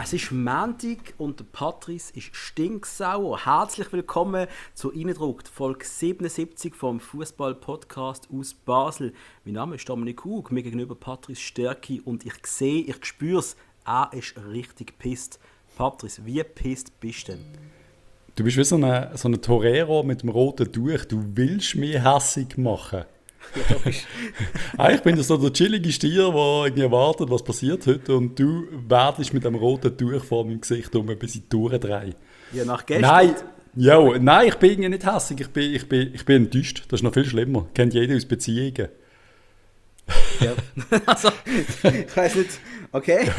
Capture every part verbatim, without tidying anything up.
Es ist Montag und der Patrice ist stinksauer. Herzlich willkommen zu «Reindruckt», Folge siebenundsiebzig vom Fußball-Podcast aus Basel. Mein Name ist Dominik Hug, mir gegenüber Patrice Stärki und ich sehe, ich spüre es, er ist richtig pisst. Patrice, wie pisst bist du denn? Du bist wie so ein so eine Torero mit dem roten Tuch. Du willst mich hässig machen. Eigentlich bin ich so der chillige Stier, der irgendwie wartet, was passiert heute. Und du werdest mit dem roten Tuch vor meinem Gesicht um, bis ich durchdrehe. Ja, nach gestern. Nein, jo, nein, ich bin irgendwie nicht hässig. Ich bin, ich, bin, ich bin enttäuscht. Das ist noch viel schlimmer. Kennt jeder aus Beziehungen. Ja. Also, ich weiß nicht. Okay.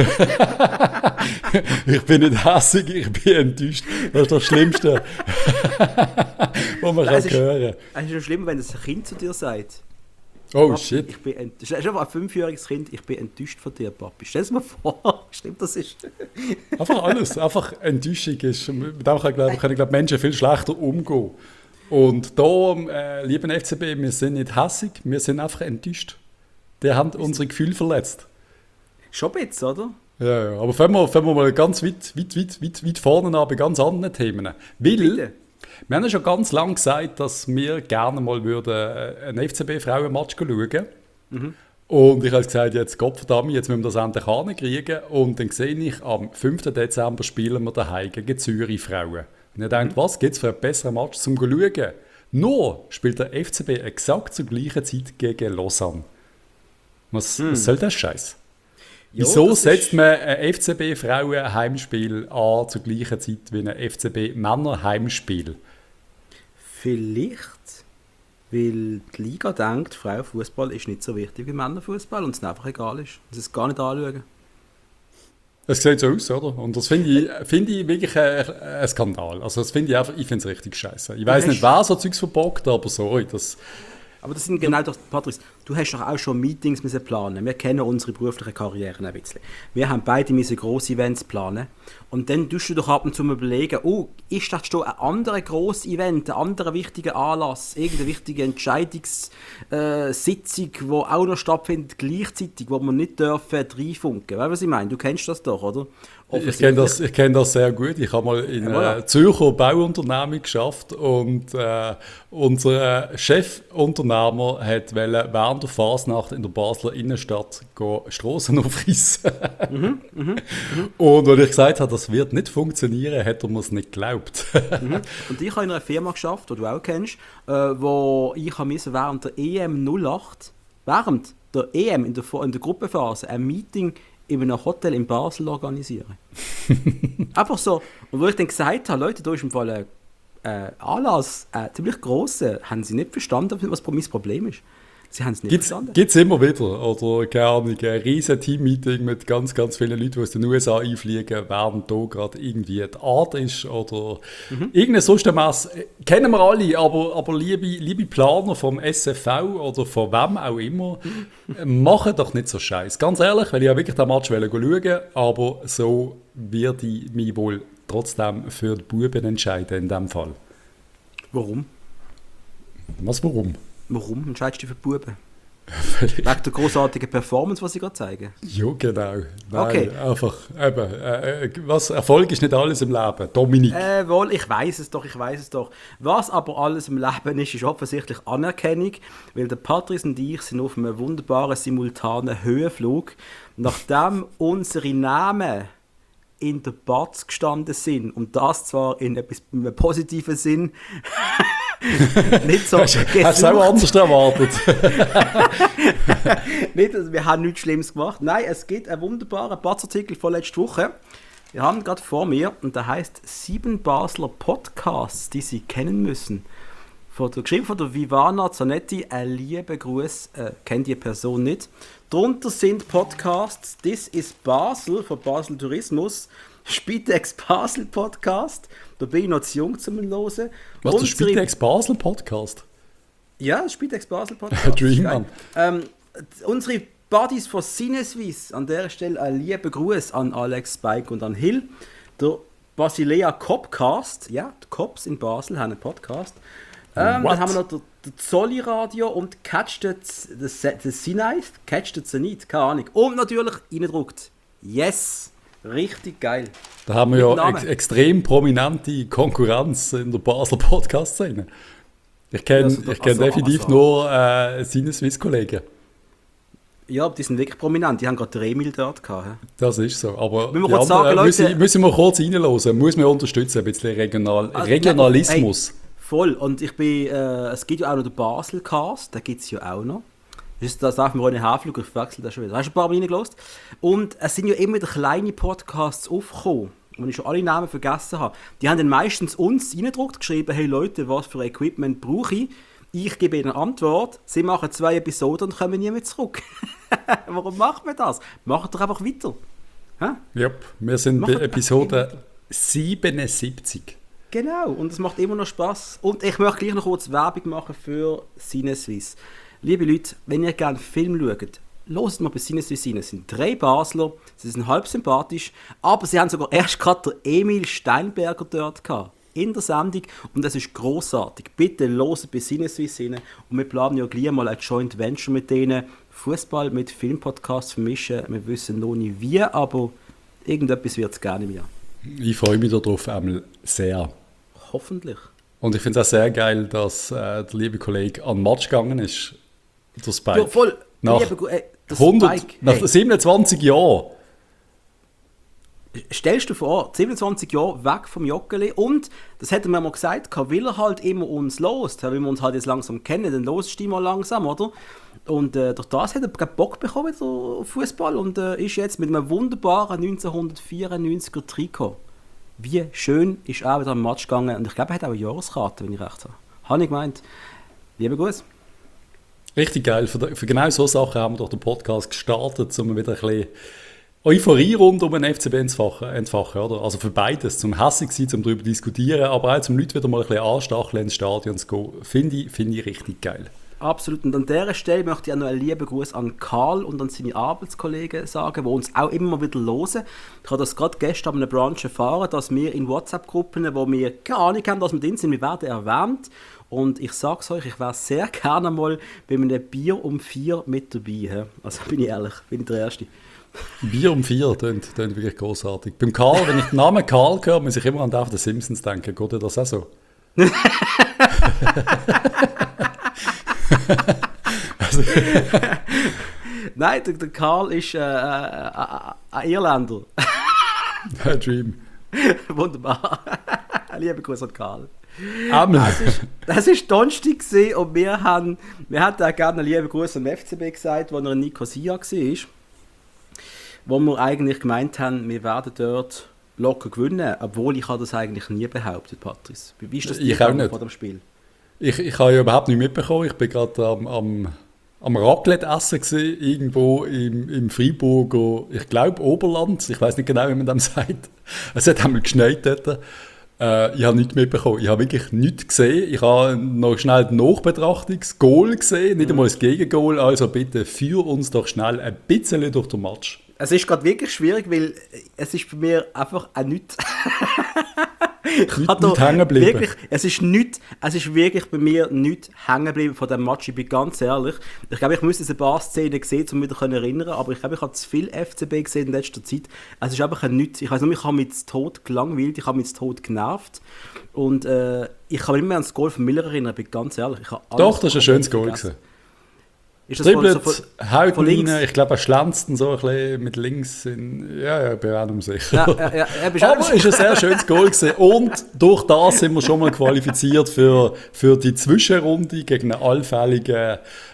Ich bin nicht hässig, ich bin enttäuscht. Das ist das Schlimmste, was man Nein, kann hören ist, es ist schon schlimmer, wenn das ein Kind zu dir sagt. Oh Papi, shit. Ich bin ent- das ist einfach ein fünfjähriges Kind, ich bin enttäuscht von dir, Papi. Stell es mir vor, stimmt das ist. Einfach alles, einfach Enttäuschung ist. Mit dem kann, glaub, können glaub, Menschen viel schlechter umgehen. Und da, äh, lieben F C B, wir sind nicht hässig, wir sind einfach enttäuscht. Die haben unsere Gefühle verletzt. Schon ein bisschen, oder? Ja, ja. Aber fangen wir, fangen wir mal ganz weit, weit, weit, weit, weit vorne an bei ganz anderen Themen. Weil Bitte. wir haben ja schon ganz lange gesagt, dass wir gerne mal würden einen F C B-Frauen-Match schauen. Mhm. Und ich habe gesagt, jetzt Gottverdammt, jetzt müssen wir das endlich hinkriegen. Und dann sehe ich, am fünften Dezember spielen wir daheim gegen Zürich Frauen. Und ich denke, mhm. was gibt es für einen besseren Match zum Schauen? Nur spielt der F C B exakt zur gleichen Zeit gegen Lausanne. Was, hm. was soll das Scheiß? Jo, Wieso setzt man ein F C B-Frauen-Heimspiel an zur gleichen Zeit wie ein F C B-Männer-Heimspiel? Vielleicht, weil die Liga denkt, Frauenfußball ist nicht so wichtig wie Männerfußball und es einfach egal ist. Und sie es gar nicht anschauen. Das sieht so aus, oder? Und das finde ich, find ich wirklich ein, ein Skandal. Also das finde ich einfach, ich finde es richtig scheiße. Ich weiß nicht, wer so Zeugs verbockt, aber sorry, das... Aber das sind genau doch, Patrice, du hast doch auch schon Meetings müssen planen. Wir kennen unsere beruflichen Karrieren ein bisschen. Wir haben beide müssen grosse Events planen. Und dann tust du doch ab und zu mal überlegen, oh, ist das schon ein anderes grosses Event, ein anderer wichtiger Anlass, irgendeine wichtige Entscheidungssitzung, äh, die auch noch stattfindet gleichzeitig, wo man nicht dürfen reinfunken. Weißt du, was ich meine? Du kennst das doch, oder? Ich kenne das, ich kenn das sehr gut. Ich habe mal in einer ja, Zürcher Bauunternehmung geschafft und äh, unser Chefunternehmer hat während der Fasnacht in der Basler Innenstadt Strassen aufreißen. Mhm, mh, mh. Und als ich gesagt habe, das wird nicht funktionieren, hat er mir es nicht geglaubt. Mhm. Und ich habe in einer Firma geschafft, die du auch kennst, äh, wo ich während der E M null acht, während der E M in der, in der Gruppenphase, ein Meeting in einem Hotel in Basel organisieren. Einfach so. Und wo ich dann gesagt habe, Leute, da ist im Fall ein äh, Anlass, ein äh, ziemlich grosser, haben sie nicht verstanden, was mein Problem ist. Sie haben es nicht gibt's, verstanden. Gibt es immer wieder. Oder, keine Ahnung, ein riesen Team-Meeting mit ganz, ganz vielen Leuten, die aus den U S A einfliegen, während da gerade irgendwie die Art ist oder mhm. irgendeine sonst Messe. Kennen wir alle, aber, aber liebe, liebe Planer vom S F V oder von wem auch immer, machen doch nicht so Scheiß. Ganz ehrlich, weil ich ja wirklich den Match schauen, aber so werde ich mich wohl trotzdem für die Buben entscheiden in diesem Fall. Warum? Was, warum? Warum entscheidest du dich für die Buben? Wegen der grossartigen Performance, die sie gerade zeigen? Ja, genau. Nein, okay. Einfach, eben, äh, was, Erfolg ist nicht alles im Leben. Dominik. Äh, wohl, ich weiß es doch, ich weiß es doch. Was aber alles im Leben ist, ist offensichtlich Anerkennung, weil der Patrice und ich sind auf einem wunderbaren simultanen Höhenflug. Nachdem unsere Namen in der Batz gestanden sind, und das zwar in etwas in einem positiven Sinn, nicht so Hast du es auch anders erwartet? Nicht, also wir haben nichts Schlimmes gemacht. Nein, es gibt einen wunderbaren Batzartikel von letzter Woche. Wir haben gerade vor mir, und der heißt sieben Basler Podcasts, die Sie kennen müssen. Von der, geschrieben von der Vivana Zanetti, ein lieber Gruß, äh, kennt die Person nicht. Darunter sind Podcasts This is Basel von Basel Tourismus, Spitex Basel Podcast, da bin ich noch zu jung zum Hören. Was, der Spitex Basel Podcast? Ja, das Spitex Basel Podcast. Dream, Mann. Ähm, unsere Buddies von Sinneswiss, an der Stelle ein lieber Gruß an Alex, Spike und an Hill. Der Basilea Copcast, ja, die Cops in Basel haben einen Podcast. Ähm, dann haben wir noch der, der Zolli Radio und Catch the, the, the Sinite, Catch the Zenit, keine Ahnung. Und natürlich reindruckt. Yes! Richtig geil. Da haben wir ja ex- extrem prominente Konkurrenz in der Basler Podcast-Szene. Ich kenne Also, ich kenn also, definitiv also. nur äh, seine Swiss-Kollegen. Ja, die sind wirklich prominent. Die haben gerade drei Emil dort gehabt. He? Das ist so. Aber Müssen wir die kurz anderen, sagen, Leute- müssen, müssen wir kurz reinhören. Muss man unterstützen, ein bisschen Regional, Also, Regionalismus. Hey, voll. Und ich bin, äh, es gibt ja auch noch den Basel-Cast, den gibt es ja auch noch. Das ist das darf man ohne Haarflug, ich wechsle das schon wieder. Hast du ein paar Mal reingelassen? Und es sind ja immer wieder kleine Podcasts aufgekommen, wo ich schon alle Namen vergessen habe. Die haben dann meistens uns reingedruckt, geschrieben, hey Leute, was für Equipment brauche ich? Ich gebe ihnen eine Antwort, sie machen zwei Episoden und kommen nie mehr zurück. Warum macht man das? Macht doch einfach weiter. Hä? Yep. Wir sind Machen bei wir Episode siebenundsiebzig. Genau, und es macht immer noch Spaß. Und ich möchte gleich noch kurz Werbung machen für CineSwiss. Liebe Leute, wenn ihr gerne Film schaut, hört mal bei CineSwiss rein. Es sind drei Basler, sie sind halb sympathisch, aber sie haben sogar erst gerade den Emil Steinberger dort gehabt, in der Sendung, und das ist grossartig. Bitte hört bei CineSwiss rein, und wir planen ja gleich mal ein Joint Venture mit denen, Fußball mit Filmpodcasts vermischen. Wir wissen noch nicht wie, aber irgendetwas wird es gerne mehr. Ich freue mich darauf einmal sehr. Hoffentlich. Und ich finde es auch sehr geil, dass äh, der liebe Kollege an den Match gegangen ist. Der Spike. Ja, voll. Nach, Liebe, ey, das hundert, Spike, nach hey. siebenundzwanzig Jahren. Stellst du dir vor, siebenundzwanzig Jahre weg vom Joggeli, und das hätten wir mal gesagt, weil er halt immer uns lost, weil wir uns halt jetzt langsam kennen, dann lost du mal langsam, oder? Und äh, durch das hat er gerade Bock bekommen auf Fußball und äh, ist jetzt mit einem wunderbaren neunzehnhundertvierundneunziger Trikot. Wie schön ist er wieder am Match gegangen, und ich glaube, er hat auch eine Jahreskarte, wenn ich recht habe. Habe ich gemeint. Liebe Grüße. Richtig geil. Für, für genau so Sachen haben wir doch den Podcast gestartet, um wieder ein bisschen Euphorie rund um den F C B entfachen, entfachen, oder? Also für beides, zum hässig sein, zum darüber diskutieren, aber auch zum Leute wieder mal ein bisschen anstacheln, ins Stadion zu gehen. Finde ich, finde ich richtig geil. Absolut. Und an dieser Stelle möchte ich auch noch einen lieben Gruß an Karl und an seine Arbeitskollegen sagen, die uns auch immer wieder hören. Ich habe das gerade gestern an einer Branche erfahren, dass wir in WhatsApp-Gruppen, wo wir keine Ahnung haben, dass wir drin sind, wir werden erwähnt. Und ich sage es euch, ich wäre sehr gerne mal bei einem Bier um vier mit dabei. Also bin ich ehrlich, bin ich der Erste. Bier um vier, klingt, klingt wirklich großartig. Beim Karl, wenn ich den Namen Karl höre, muss ich immer an den Simpsons denken. Geht dir das auch so? also. Nein, der, der Karl ist äh, äh, äh, ein Irländer. Ein Dream. Wunderbar. Liebe Grüße an Karl. Amen. Das ist, das ist Donnerstag gewesen, und wir haben, wir hatten auch gerne einen lieben Gruß am F C B gesagt, wo er in Nicosia war. Wo wir eigentlich gemeint haben, wir werden dort locker gewinnen, obwohl ich habe das eigentlich nie behauptet, Patrice. Wie ist das ich auch nicht. Vor dem Spiel? Ich, ich habe ja überhaupt nicht mitbekommen. Ich bin gerade am, am, am Raclette essen gewesen, irgendwo im, im Freiburger, ich glaube Oberland. Ich weiß nicht genau, wie man das sagt. Es hat einmal geschneit dort. Äh, ich habe nichts mitbekommen. Ich habe wirklich nichts gesehen. Ich habe noch schnell die Nachbetrachtung, das Goal gesehen, nicht einmal das Gegengoal. Also bitte führ uns doch schnell ein bisschen durch den Match. Es ist gerade wirklich schwierig, weil es ist bei mir einfach auch nichts. Nicht, nicht hängen geblieben. Wirklich, es ist nicht, es ist wirklich bei mir nicht hängen geblieben von diesem Match, ich bin ganz ehrlich. Ich glaube, ich müsste ein paar Szenen sehen, um mich daran zu erinnern, aber ich glaube, ich habe zu viel F C B gesehen in letzter Zeit. Es ist einfach ein nichts. Ich weiß nur, ich habe mich zu Tod gelangweilt, ich habe mich zu Tod genervt. Und äh, ich kann mich nicht mehr an das Goal von Miller erinnern, bin ganz ehrlich. Ich habe Doch, das war ein schönes Goal gewesen. Ist das von, Triplet, so von, haut von rein, links? ich glaube, er schlänzt so ein bisschen mit links. In, ja, ja, ich bin auch nicht mehr sicher. Ja, ja, ja, ja, bist aber auch- es war ein sehr schönes Goal gewesen. Und durch das sind wir schon mal qualifiziert für, für die Zwischenrunde gegen einen allfälligen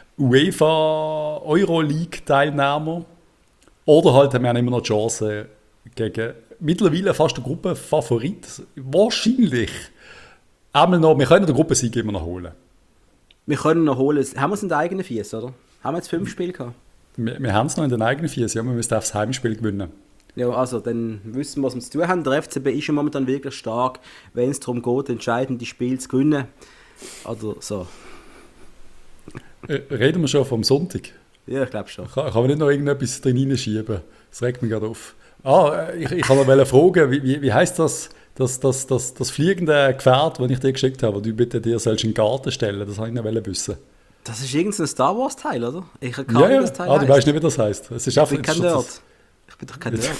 UEFA Euroleague-Teilnehmer. Oder halt haben wir immer noch die Chance gegen mittlerweile fast der Gruppenfavorit. Wahrscheinlich. Einmal noch, wir können den Gruppensieg immer noch holen. Wir können noch holen. Haben wir es in den eigenen Viers, oder? Haben wir jetzt fünf Spiele gehabt? Wir, wir haben es noch in den eigenen Vier, ja, wir müssen aufs Heimspiel gewinnen. Ja, also, dann wissen wir, was wir zu tun haben. Der F C B ist ja momentan wirklich stark, wenn es darum geht, entscheidende Spiele zu gewinnen. Also, so. Äh, Reden wir schon vom Sonntag? Ja, ich glaube schon. Kann, kann man nicht noch irgendetwas drin hineinschieben? Das regt mich gerade auf. Ah, ich, ich kann noch fragen, wie, wie, wie heisst das, das, das, das, das fliegende Gefährt, das ich dir geschickt habe, das du bitte dir sollst in den Garten stellen? Das wollte ich noch wissen. Das ist irgendein Star Wars Teil, oder? Ich kann Ja, ja. das Teil Ah, du heisst. weißt nicht, wie das heisst. Es ist Ich einfach, bin kein das, Nerd. Ich bin doch kein Nerd.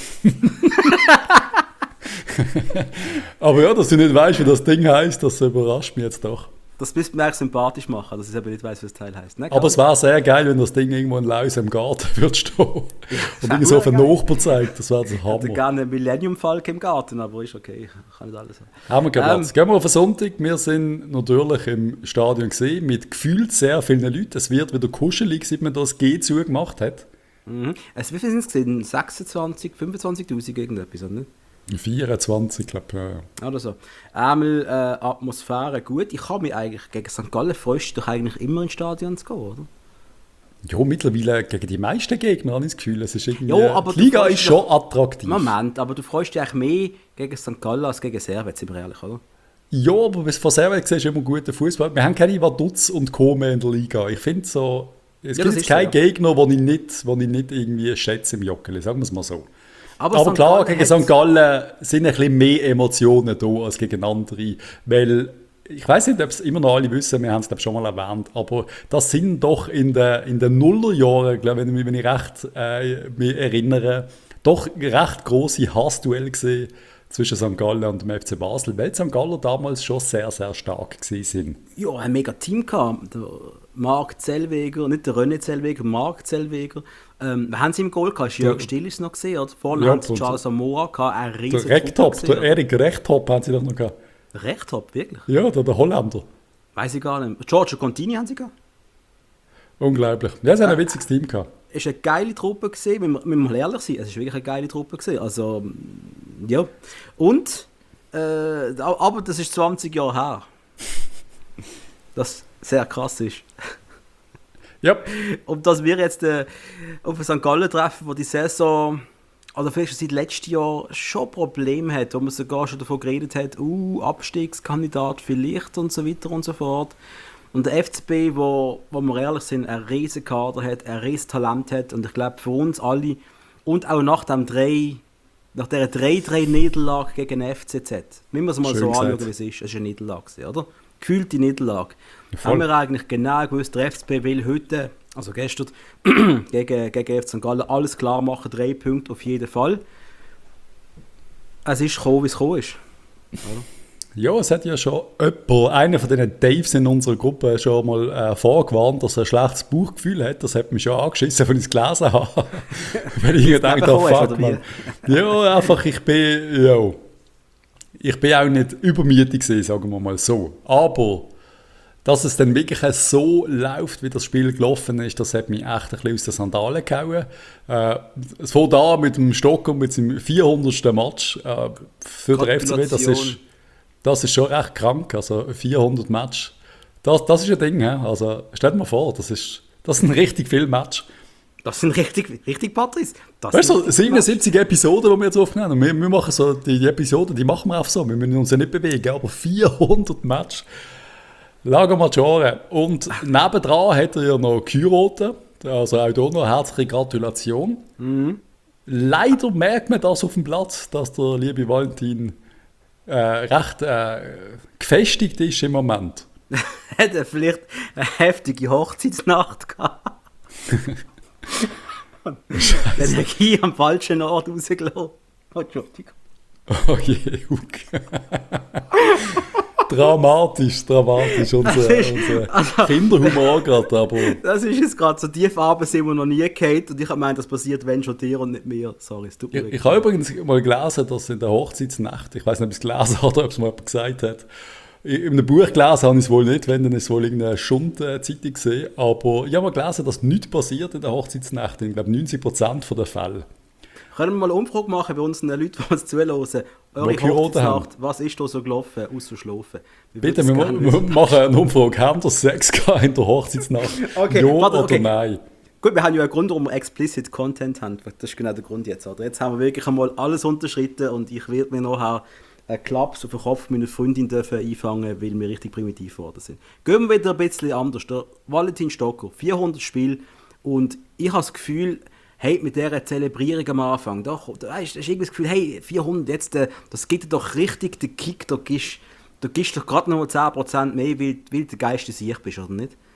Aber ja, dass du nicht weißt, wie das Ding heisst, das überrascht mich jetzt doch. Das müsste man sympathisch machen, dass ich aber nicht weiss, wie das Teil heisst. Ne, aber es wäre sehr geil, wenn das Ding irgendwo in Laus im Garten würde stehen. Und irgendwie so auf einen Nachbar zeigt. Das wäre der Hammer. Ich hätte gerne einen Millennium-Falk im Garten, aber ist okay. Ich kann nicht alles haben. Haben wir Platz. Ähm, Gehen wir auf den Sonntag. Wir sind natürlich im Stadion gesehen mit gefühlt sehr vielen Leuten. Es wird wieder kuschelig, seit man das G zugemacht hat. Mhm. Also wie viele sind es gesehen? sechsundzwanzig, fünfundzwanzigtausend irgendetwas, oder nicht? vierundzwanzig, glaube ich, ja, ja. Oder so. Einmal äh, Atmosphäre gut. Ich kann mich eigentlich, gegen Sankt Gallen freust du dich eigentlich immer ins Stadion zu gehen, oder? Ja, mittlerweile gegen die meisten Gegner habe ich das Gefühl, es ist irgendwie, ja, aber die Liga ist schon attraktiv. Moment, aber du freust dich eigentlich mehr gegen Sankt Gallen als gegen Servet, sind wir ehrlich, oder? Ja, aber bis von Servet siehst du immer guten Fußball. Wir haben keine Vaduz und Co. mehr in der Liga. Ich finde so, es ja, gibt jetzt keinen so, ja. Gegner, den ich, nicht, den ich nicht irgendwie schätze im Joggeli, sagen wir es mal so. Aber, aber klar, gegen Sankt Gallen sind ein bisschen mehr Emotionen da als gegen andere, weil ich weiß nicht, ob es immer noch alle wissen, wir haben es glaube schon mal erwähnt, aber das sind doch in den in den Nullerjahren, glaube ich, wenn ich recht äh, mich erinnere, doch recht grosse Hassduelle gesehen zwischen Sankt Gallen und dem F C Basel, weil Sankt Gallen damals schon sehr, sehr stark waren. Ja, ein mega Team gehabt. Der Marc Zellweger, nicht der René Zellweger, Marc Zellweger. Ähm, wir haben sie im Goal gehabt, Jörg Still ist noch gesehen, oder? Vorne ja, haben sie Charles Amoa gehabt, ein riesiger Der Rechthop, der Erik Rechthop haben sie doch noch gehabt. Rechthop, wirklich? Ja, der, der Holländer. Weiß ich gar nicht. Giorgio Contini haben sie gehabt. Unglaublich. Ja, sie haben ein witziges Team gehabt. Es war eine geile Truppe, gewesen, wenn wir, wenn wir mal ehrlich sind. Es war wirklich eine geile Truppe. Gewesen. Also, ja. Und, äh, aber das ist zwanzig Jahre her. Das sehr krass ist. Ja. Und dass wir jetzt äh, auf Sankt Gallen treffen, wo die Saison, oder vielleicht schon seit letztem Jahr schon Probleme hat, wo man sogar schon davon geredet hat, uh, Abstiegskandidat vielleicht und so weiter und so fort. Und der F C B, wo, wo wir ehrlich sind, ein riesen Kader hat, ein riesen Talent hat und ich glaube für uns alle und auch nach dem drei, nach dieser drei drei Niederlage gegen den F C Z, müssen wir es mal Schön so gesagt. anschauen, wie es ist. Es war eine Niederlage, oder? Gefühlte Niederlage. Ja, haben wir eigentlich genau gewusst, der F C B will heute, also gestern, gegen, gegen F C Sankt Gallen alles klar machen, drei Punkte auf jeden Fall. Es ist gekommen, wie es gekommen ist. Oder? Ja, es hat ja schon jemand, einer von diesen Daves in unserer Gruppe, schon mal äh, vorgewarnt, dass er ein schlechtes Bauchgefühl hat. Das hat mich schon angeschissen, wenn ich es gelesen habe. Wenn ich gedacht habe, fuck, man. Ja, einfach, ich bin, ja, ich bin auch nicht übermütig gewesen, sagen wir mal so. Aber, dass es dann wirklich so läuft, wie das Spiel gelaufen ist, das hat mich echt ein bisschen aus den Sandalen gehauen. Äh, es fängt an mit dem Stocker, mit seinem vierhundertsten Match äh, für den F C B. Das ist... Das ist schon recht krank, also vierhundert Matches. Das, das ist ein Ding, he? Also stell dir mal vor, das, ist, das sind richtig viele Matches. Das sind richtig, richtig Patrice. Das weißt du, siebenundsiebzig Episoden, die wir jetzt aufnehmen, und wir, wir machen so, die, die Episoden, die machen wir einfach so, wir müssen uns ja nicht bewegen, aber vierhundert Matches. Lager Maggiore. Und nebendran hat er ja noch geheiratet, also auch hier noch herzliche Gratulation. Mhm. Leider merkt man das auf dem Platz, dass der liebe Valentin Äh, recht äh, gefestigt ist im Moment. Hat er vielleicht eine heftige Hochzeitsnacht gehabt? Dann hat er am falschen Ort rausgelassen. Oh, Entschuldigung. Oh je, okay. Dramatisch, dramatisch, unser, ist, unser also, Kinderhumor gerade, aber... Das ist jetzt gerade so, die Farben sind wir noch nie gehabt und ich habe gemeint, das passiert, wenn schon dir und nicht mir. Sorry, es tut mir Ich, ich habe übrigens mal gelesen, dass in der Hochzeitsnacht, ich weiß nicht, ob ich es gelesen habe oder ob es mal jemand gesagt hat, in einem Buch gelesen habe ich es wohl nicht, wenn dann ist es wohl irgendeine Schund-Zeitung gesehen, aber ich habe mal gelesen, dass nichts passiert in der Hochzeitsnacht, in, glaube neunzig Prozent der Fälle. Können wir mal eine Umfrage machen bei unseren Leuten, die uns zuhören? Eure Hochzeitsnacht, was ist da so gelaufen, außer schlafen? Bitte, wir, wir machen eine Umfrage. Haben wir Sex gehabt in der Hochzeitsnacht? Okay, ja warte, okay. Oder nein? Gut, wir haben ja einen Grund, warum wir explicit Content haben. Das ist genau der Grund jetzt. Oder? Jetzt haben wir wirklich einmal alles unterschritten und ich werde mir nachher einen Klaps auf den Kopf meiner Freundin dürfen einfangen, weil wir richtig primitiv geworden sind. Gehen wir wieder ein bisschen anders. Der Valentin Stocker, vierhundert Spiele und ich habe das Gefühl, hey, mit dieser Zelebrierung am Anfang, doch, da hast du irgendwie das Gefühl, hey, vierhundert, jetzt, das gibt dir doch richtig den Kick, da gibst du gibst doch gerade noch zehn Prozent mehr, weil, weil du der geilste Sieg bist, oder nicht?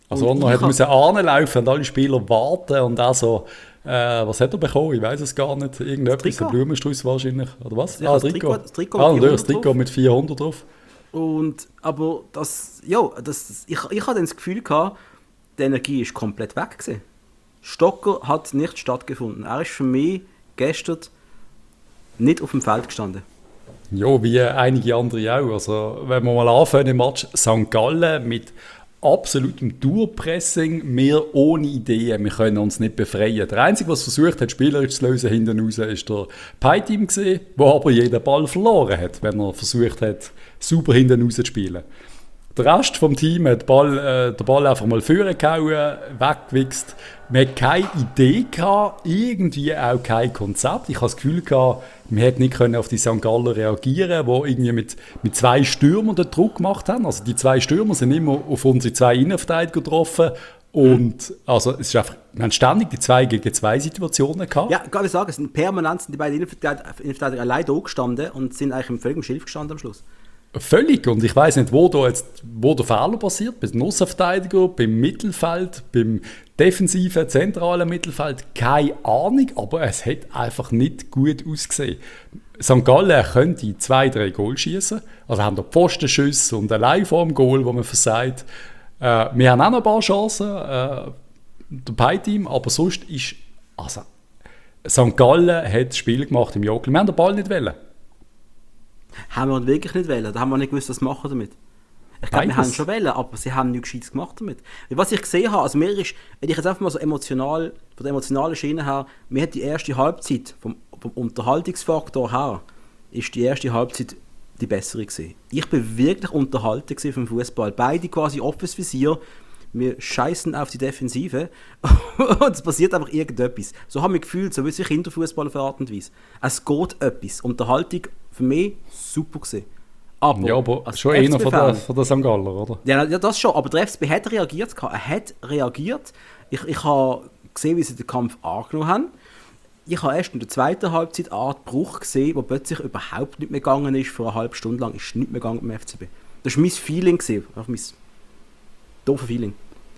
Also er hat müssen anlaufen und alle Spieler warten und auch so, äh, was hat er bekommen? Ich weiß es gar nicht. Irgendetwas, ein Blumenstrauß wahrscheinlich, oder was? Ja, ah, das Trikot. Trikot, das Trikot ah, mit natürlich, das Trikot mit vierhundert drauf. Und, aber das, ja, das, ich, ich hatte das Gefühl gehabt, die Energie ist komplett weg gewesen. Stocker hat nicht stattgefunden. Er ist für mich gestern nicht auf dem Feld gestanden. Ja, wie einige andere auch. Also, wenn wir mal anfangen im Match, Sankt Gallen mit absolutem Durchpressing, wir ohne Ideen, wir können uns nicht befreien. Der Einzige, was versucht hat, spielerisch zu lösen hinten raus, ist der Pie-Team gewesen, der aber jeden Ball verloren hat, wenn er versucht hat, super hinten raus zu spielen. Der Rest vom Team hat den Ball, äh, den Ball einfach mal vorgehauen, weggewichst. Man hatte keine Idee gehabt, irgendwie auch kein Konzept. Ich hatte das Gefühl gehabt, man hätte nicht auf die Sankt Galler reagieren, die irgendwie mit, mit zwei Stürmern den Druck gemacht haben. Also die zwei Stürmer sind immer auf unsere zwei Innenverteidiger getroffen. Und also es ist einfach, wir haben ständig die zwei gegen zwei Situationen gehabt. Ja, kann ich sagen, es sind permanent sind die beiden Innenverteidiger, Innenverteidiger allein da gestanden und sind eigentlich im völligen Schilf gestanden am Schluss. Völlig. Und ich weiss nicht, wo, da jetzt, wo der Fehler passiert. Beim Außenverteidiger, beim Mittelfeld, beim defensiven, zentralen Mittelfeld. Keine Ahnung, aber es hat einfach nicht gut ausgesehen. Sankt Gallen könnte zwei, drei Goal schießen. Also haben da Pfostenschüsse und allein vor dem Goal, wo man versagt. Äh, wir haben auch noch ein paar Chancen, äh, der Pie-Team, aber sonst ist. Also, Sankt Gallen hat das Spiel gemacht im Joggel. Wir haben den Ball nicht wollen. Haben wir wirklich nicht wollen. Da haben wir nicht gewusst, was machen damit. Ich glaube, wir haben schon wollen, aber sie haben nichts Gescheites gemacht damit. Was ich gesehen habe, also mir ist, wenn ich jetzt einfach mal so emotional, von der emotionalen Schiene her, mir hat die erste Halbzeit, vom, vom Unterhaltungsfaktor her, ist die erste Halbzeit die bessere gewesen. Ich bin wirklich unterhalten vom Fußball. Beide quasi offenes Visier. Wir scheißen auf die Defensive und es passiert einfach irgendetwas. So haben wir gefühlt, so wie es Kinderfußball auf eine Art und Weise. Es geht etwas. Unterhaltung für mich super gewesen. Aber, ja, aber schon einer von der, von der Sankt Galler, oder? Ja, ja, das schon. Aber der F C B hat reagiert. Er hat reagiert. Ich, ich habe gesehen, wie sie den Kampf angenommen haben. Ich habe erst in der zweiten Halbzeit eine Art Bruch gesehen, wo plötzlich überhaupt nicht mehr gegangen ist. Für eine halbe Stunde lang ist nicht mehr gegangen beim F C B. Das war mein Feeling. Einfach mein doofes Feeling.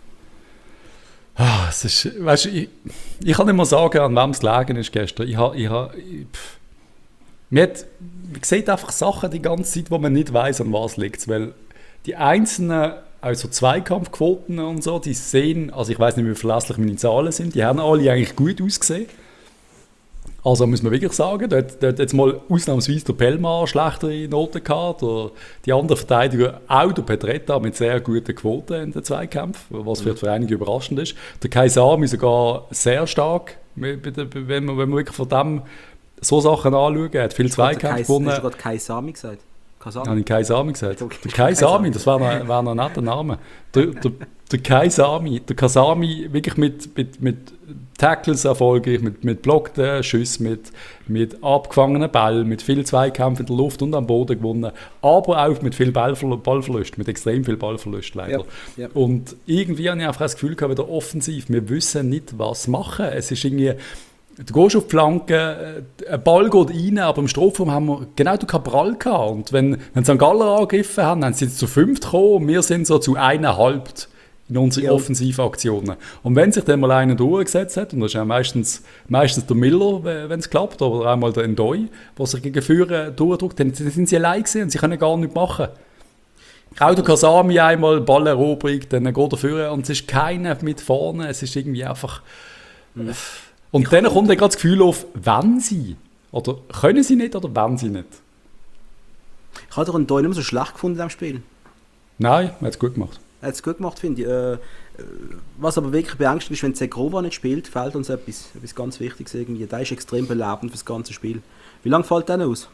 Ah, es ist, weißt du, ich, ich kann nicht mal sagen, an wem es gelegen ist gestern. Ich habe, ich habe, ich, man, hat, man sieht einfach Sachen die ganze Zeit, wo man nicht weiss, an was liegt. Weil die einzelnen, also Zweikampfquoten und so, die sehen, also ich weiss nicht, wie verlässlich meine Zahlen sind, die haben alle eigentlich gut ausgesehen. Also muss man wirklich sagen, da hat, da hat jetzt mal ausnahmsweise der Pelma schlechtere Noten gehabt, oder die anderen Verteidiger, auch der Pedretta mit sehr guten Quoten in den Zweikämpfen, was vielleicht für einige überraschend ist. Der Kaisami sogar sehr stark, wenn man, wenn man wirklich von dem so Sachen anschauen, er hat viele Zweikämpfe gewonnen. Hast du gerade Kaisami gesagt? Kasami. Habe ich Kaisami gesagt? Der Kaisami, das wäre noch, wär noch ein netter Name. Der, der, der Kaisami, der Kasami wirklich mit, mit, mit Tackles erfolgreich, mit, mit blockten Schüssen, mit, mit abgefangenen Bällen, mit viel Zweikämpfen in der Luft und am Boden gewonnen, aber auch mit viel Ballverlust, Ballverlust mit extrem viel Ballverlust leider. Ja, ja. Und irgendwie habe ich einfach das Gefühl gehabt, wieder offensiv, wir wissen nicht, was machen. Es ist irgendwie, du gehst auf die Flanke, ein Ball geht rein, aber im Strafraum haben wir genau den Cabral gehabt. Und wenn, wenn Sankt Galler angegriffen haben, dann sind sie zu fünft gekommen und wir sind so zu eineinhalb in unsere ja. Offensivaktionen. Und wenn sich dann mal einer durchgesetzt hat, und das ist ja meistens, meistens der Miller, wenn es klappt, oder einmal der Ndoi, der sich gegen Führer durchdrückt, dann sind sie allein gewesen und sie können gar nichts machen. Auch der Kasami einmal Balleroberung, dann geht er führen und es ist keiner mit vorne, es ist irgendwie einfach... Mhm. Und ich dann kommt dann gerade das Gefühl auf, wenn sie, oder können sie nicht, oder wenn sie nicht. Ich habe den Ndoi nicht mehr so schlecht gefunden in diesem Spiel. Nein, er hat es gut gemacht. Er hat es gut gemacht, finde ich. Äh, was aber wirklich beängstigend ist, wenn Zegrova nicht spielt, fehlt uns etwas, etwas ganz Wichtiges irgendwie. Der ist extrem belebend für das ganze Spiel. Wie lange fällt der aus?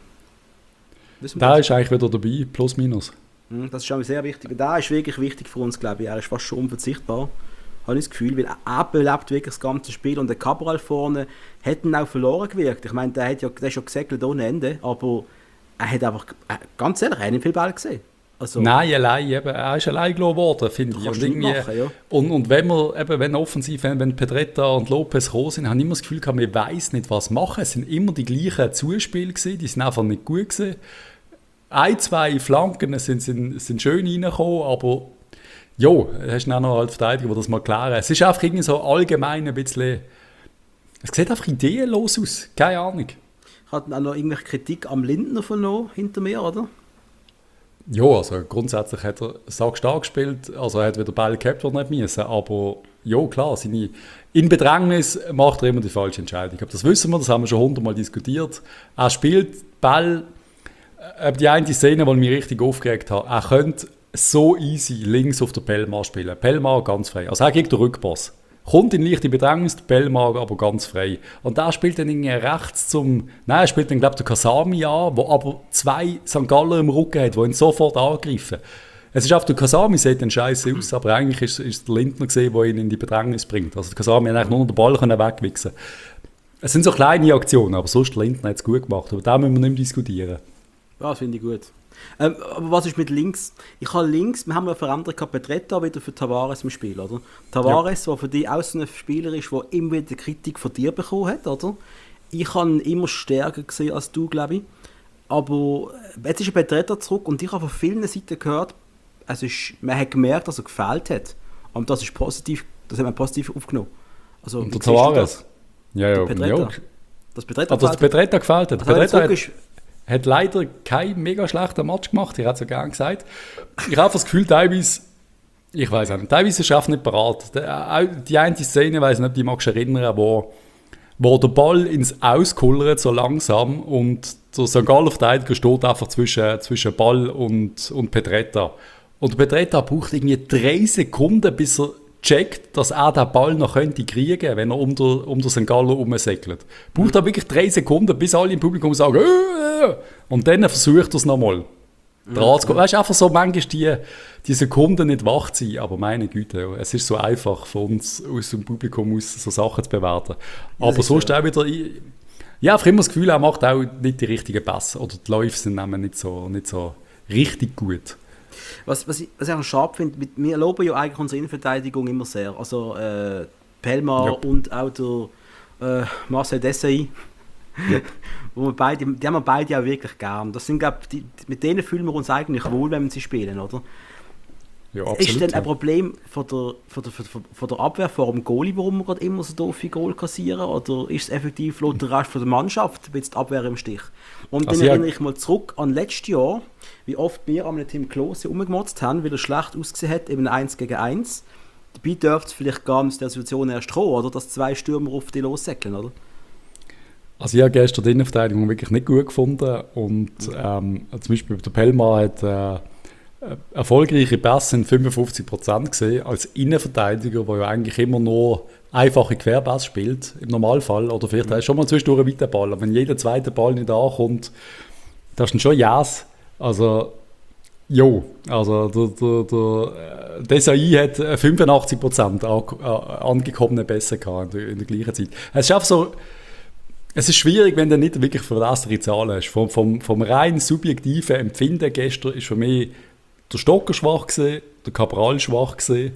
Der ist eigentlich wieder dabei, plus minus. Das ist schon sehr wichtig. Der ist wirklich wichtig für uns, glaube ich. Er ist fast schon unverzichtbar, habe ich das Gefühl, weil er belebt wirklich das ganze Spiel und der Cabral vorne hat ihn auch verloren gewirkt. Ich meine, der hat ja, der ist ja gesegelt ohne Ende, aber er hat einfach, ganz ehrlich, er hat nicht viel Ball gesehen. Also, Nein, allein, eben, er ist allein gelassen worden, finde ich. Und, machen, ja. und, und wenn wir, eben, wenn offensiv, wenn, wenn Pedretta und Lopez gekommen sind, habe ich immer das Gefühl gehabt, man weiss nicht, was machen. Es sind immer die gleichen Zuspiele gewesen, die sind einfach nicht gut gewesen. Ein, zwei Flanken sind, sind, sind schön reingekommen, aber Jo, hast du auch noch als Verteidiger, der das mal klären. Es ist einfach irgendwie so allgemein ein bisschen... Es sieht einfach ideenlos aus. Keine Ahnung. Hat auch noch irgendwelche Kritik am Lindner vernommen hinter mir, oder? Ja, also grundsätzlich hat er sackstark gespielt. Also er hat wieder Ball gehabt, die er nicht müssen. Aber ja, klar, seine in Bedrängnis macht er immer die falsche Entscheidung. Aber das wissen wir, das haben wir schon hundertmal diskutiert. Er spielt Ball... Die eine Szene, die mich richtig aufgeregt hat, er könnte so easy links auf der Pelmar spielen. Pelmar ganz frei. Also er kriegt den Rückpass. Kommt in leichte Bedrängnis, der Pelmar aber ganz frei. Und der spielt dann irgendwie rechts zum... Nein, er spielt dann, glaube ich, den Kasami an, der aber zwei Sankt Galler im Rücken hat, die ihn sofort angreifen. Es ist auf der Kasami, sieht dann scheiße aus, aber eigentlich ist es der Lindner gesehen, der ihn in die Bedrängnis bringt. Also der Kasami hat eigentlich nur den Ball wegwichsen. Es sind so kleine Aktionen, aber sonst der Lindner hat es gut gemacht. Aber da müssen wir nicht mehr diskutieren. Ja, das finde ich gut. Ähm, aber was ist mit links? Ich habe links, wir haben ja verändert, Petretta wieder für Tavares im Spiel, oder? Tavares, der ja. für dich auch so ein Spieler ist, der immer wieder Kritik von dir bekommen hat, oder? Ich habe ihn immer stärker gesehen als du, glaube ich. Aber jetzt ist Petretta zurück und ich habe von vielen Seiten gehört, es ist, man hat gemerkt, dass er gefehlt hat. Und das ist positiv, das hat man positiv aufgenommen. Also, und der Tavares? Ja, ja. Ja. Das Petretta also, das Petretta gefällt hat. Also, Petretta hat, hat leider keinen mega schlechten Match gemacht, ich hätte es ja gerne gesagt. Ich habe das Gefühl, teilweise, ich weiß auch nicht, teilweise ist er nicht parat. Die eine Szene, ich weiß nicht, ob du dich erinnern, wo, wo der Ball ins Aus kullert, so langsam, und der Sankt Galler Verteidiger steht einfach zwischen, zwischen Ball und, und Petretta. Und Petretta braucht irgendwie drei Sekunden, bis er checkt, dass er den Ball noch könnte kriegen, wenn er um den, um den Sankt Galler herumsäckelt. Braucht er wirklich drei Sekunden, bis alle im Publikum sagen, äh, äh, und dann versucht er es nochmal. Mhm. Weißt du, einfach so manchmal die, die Sekunden nicht wach zu sein, aber meine Güte, es ist so einfach für uns aus dem Publikum aus so Sachen zu bewerten. Ja, aber sonst ja. auch wieder, ich, ja, einfach immer das Gefühl, er macht auch nicht die richtigen Pässe oder die Läufe sind nicht so, nicht so richtig gut. Was, was ich, was ich auch schade finde, wir loben ja eigentlich unsere Innenverteidigung immer sehr. Also äh, Pelmar ja. und auch der äh, Marcel Desailly. Ja. Wo wir beide, die haben wir beide auch wirklich gern. Das sind, glaub, die, mit denen fühlen wir uns eigentlich wohl, wenn wir sie spielen, oder? Ja, absolut, ist denn ein ja. Problem von der, von, der, von der Abwehr vor dem Goalie, warum wir gerade immer so doofe Goal kassieren? Oder ist es effektiv laut der Rest von der Mannschaft jetzt die Abwehr im Stich? Und also dann erinnere ja. ich mal zurück an letztes Jahr, wie oft wir an Tim Klose rumgemotzt haben, weil er schlecht ausgesehen hat, eben eins gegen eins. Dabei dürfte es vielleicht gar nicht der Situation erst kommen, oder? Dass zwei Stürmer auf die lossäckeln, oder? Also ich habe gestern die Innenverteidigung wirklich nicht gut gefunden. Und ähm, zum Beispiel der Pelmar hat äh, erfolgreiche Pässe in fünfundfünfzig Prozent gesehen, als Innenverteidiger, der ja eigentlich immer nur einfache Querpässe spielt, im Normalfall. Oder vielleicht mhm. schon mal zwischendurch einen weiten Ball. Aber wenn jeder zweite Ball nicht ankommt, das ist dann schon Jas. Also, jo, also der, der, der Desailly hat fünfundachtzig Prozent angekommene Pässe gehabt in der, in der gleichen Zeit. Es ist einfach so, es ist schwierig, wenn du nicht wirklich verlässliche Zahlen hast. Vom, vom, vom rein subjektiven Empfinden gestern ist für mich der Stocker schwach gewesen, der Cabral schwach gewesen.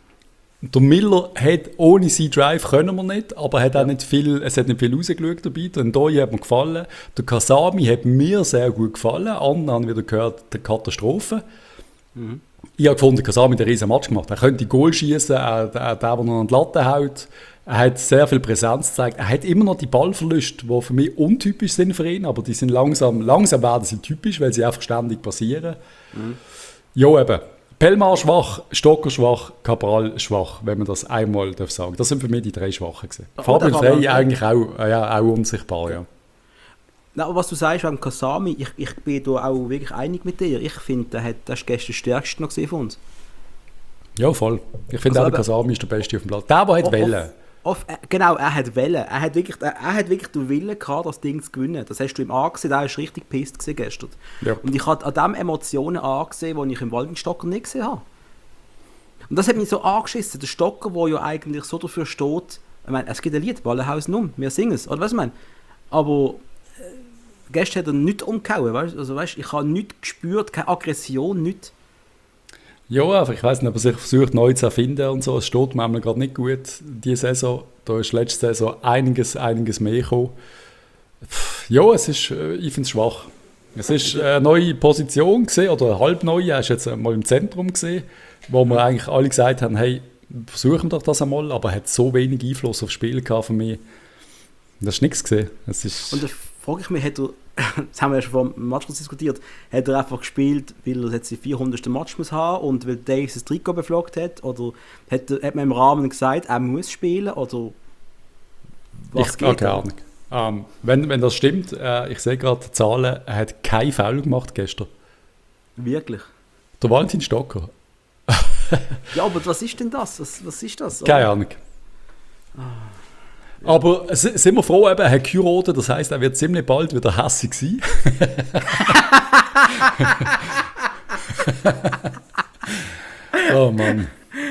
Der Miller hat ohne seinen Drive können wir nicht, aber hat auch nicht viel, es hat nicht viel rausgeschaut dabei. Der Ndoye hat mir gefallen. Der Kasami hat mir sehr gut gefallen. Andere haben wieder gehört, die Katastrophe. Mhm. Ich habe gefunden, Kasami hat einen riesen Match gemacht. Er könnte Goal schießen, der, der, der noch an die Latte haut. Er hat sehr viel Präsenz gezeigt. Er hat immer noch die Ballverluste, die für mich untypisch sind für ihn, aber die sind langsam, langsam werden sie typisch, weil sie einfach ständig passieren. Mhm. Ja, eben. Pelmar schwach, Stocker schwach, Cabral schwach, wenn man das einmal darf sagen. Das sind für mich die drei Schwachen gewesen. Oh, Fabian Frey eigentlich auch, ja, auch unsichtbar, ja. Na, aber was du sagst wegen Kasami, ich, ich bin da auch wirklich einig mit dir. Ich finde, der hat das gestern stärkste noch gesehen von uns. Ja, voll. Ich finde also auch, der Kasami ist der Beste auf dem Platz. Der, der hat Wellen. Auf, genau, er hat Wellen. Er hat wirklich, er, er hat wirklich den Willen gehabt, das Ding zu gewinnen. Das hast du ihm angesehen, er war richtig pisst gestern. Ja. Und ich habe an dem Emotionen angesehen, die ich im Waldenstocker nicht gesehen habe. Und das hat mich so angeschissen. Der Stocker, der ja eigentlich so dafür steht, ich meine, es gibt ein Lied, Ballenhaus um, wir singen es, oder was ich meine? Aber äh, gestern hat er nichts umgehauen, weißt? Also, weißt, ich habe nichts gespürt, keine Aggression, nichts. Ja, aber ich weiss nicht, ob er sich versucht neu zu erfinden und so. Es steht mir gerade nicht gut, diese Saison. Da ist letzte Saison einiges, einiges mehr gekommen. Ja, es ist, ich finde es schwach. Es ist eine neue Position gesehen oder eine halb neue, er ist jetzt mal im Zentrum gesehen, wo wir eigentlich alle gesagt haben, hey, versuchen doch das einmal, aber er hat so wenig Einfluss aufs Spiel gehabt von mir. Das ist nichts gesehen. Es ist Und da frage ich mich, hat er, das haben wir ja schon vor dem Match diskutiert, hat er einfach gespielt, weil er jetzt den vierhundertsten Match muss haben und weil Davis das Trikot beflaggt hat? Oder hat, er, hat man im Rahmen gesagt, er muss spielen? Oder was ich, geht? Ah, keine Ahnung. Ähm, wenn, wenn das stimmt, äh, ich sehe gerade die Zahlen, er hat keinen Foul gemacht gestern. Wirklich? Der Valentin Stocker. Ja, aber was ist denn das? Was, was ist das? Keine Ahnung. Ah. Aber s- sind wir froh, eben, er hat geheiratet, das heisst, er wird ziemlich bald wieder hässig sein. Oh Mann.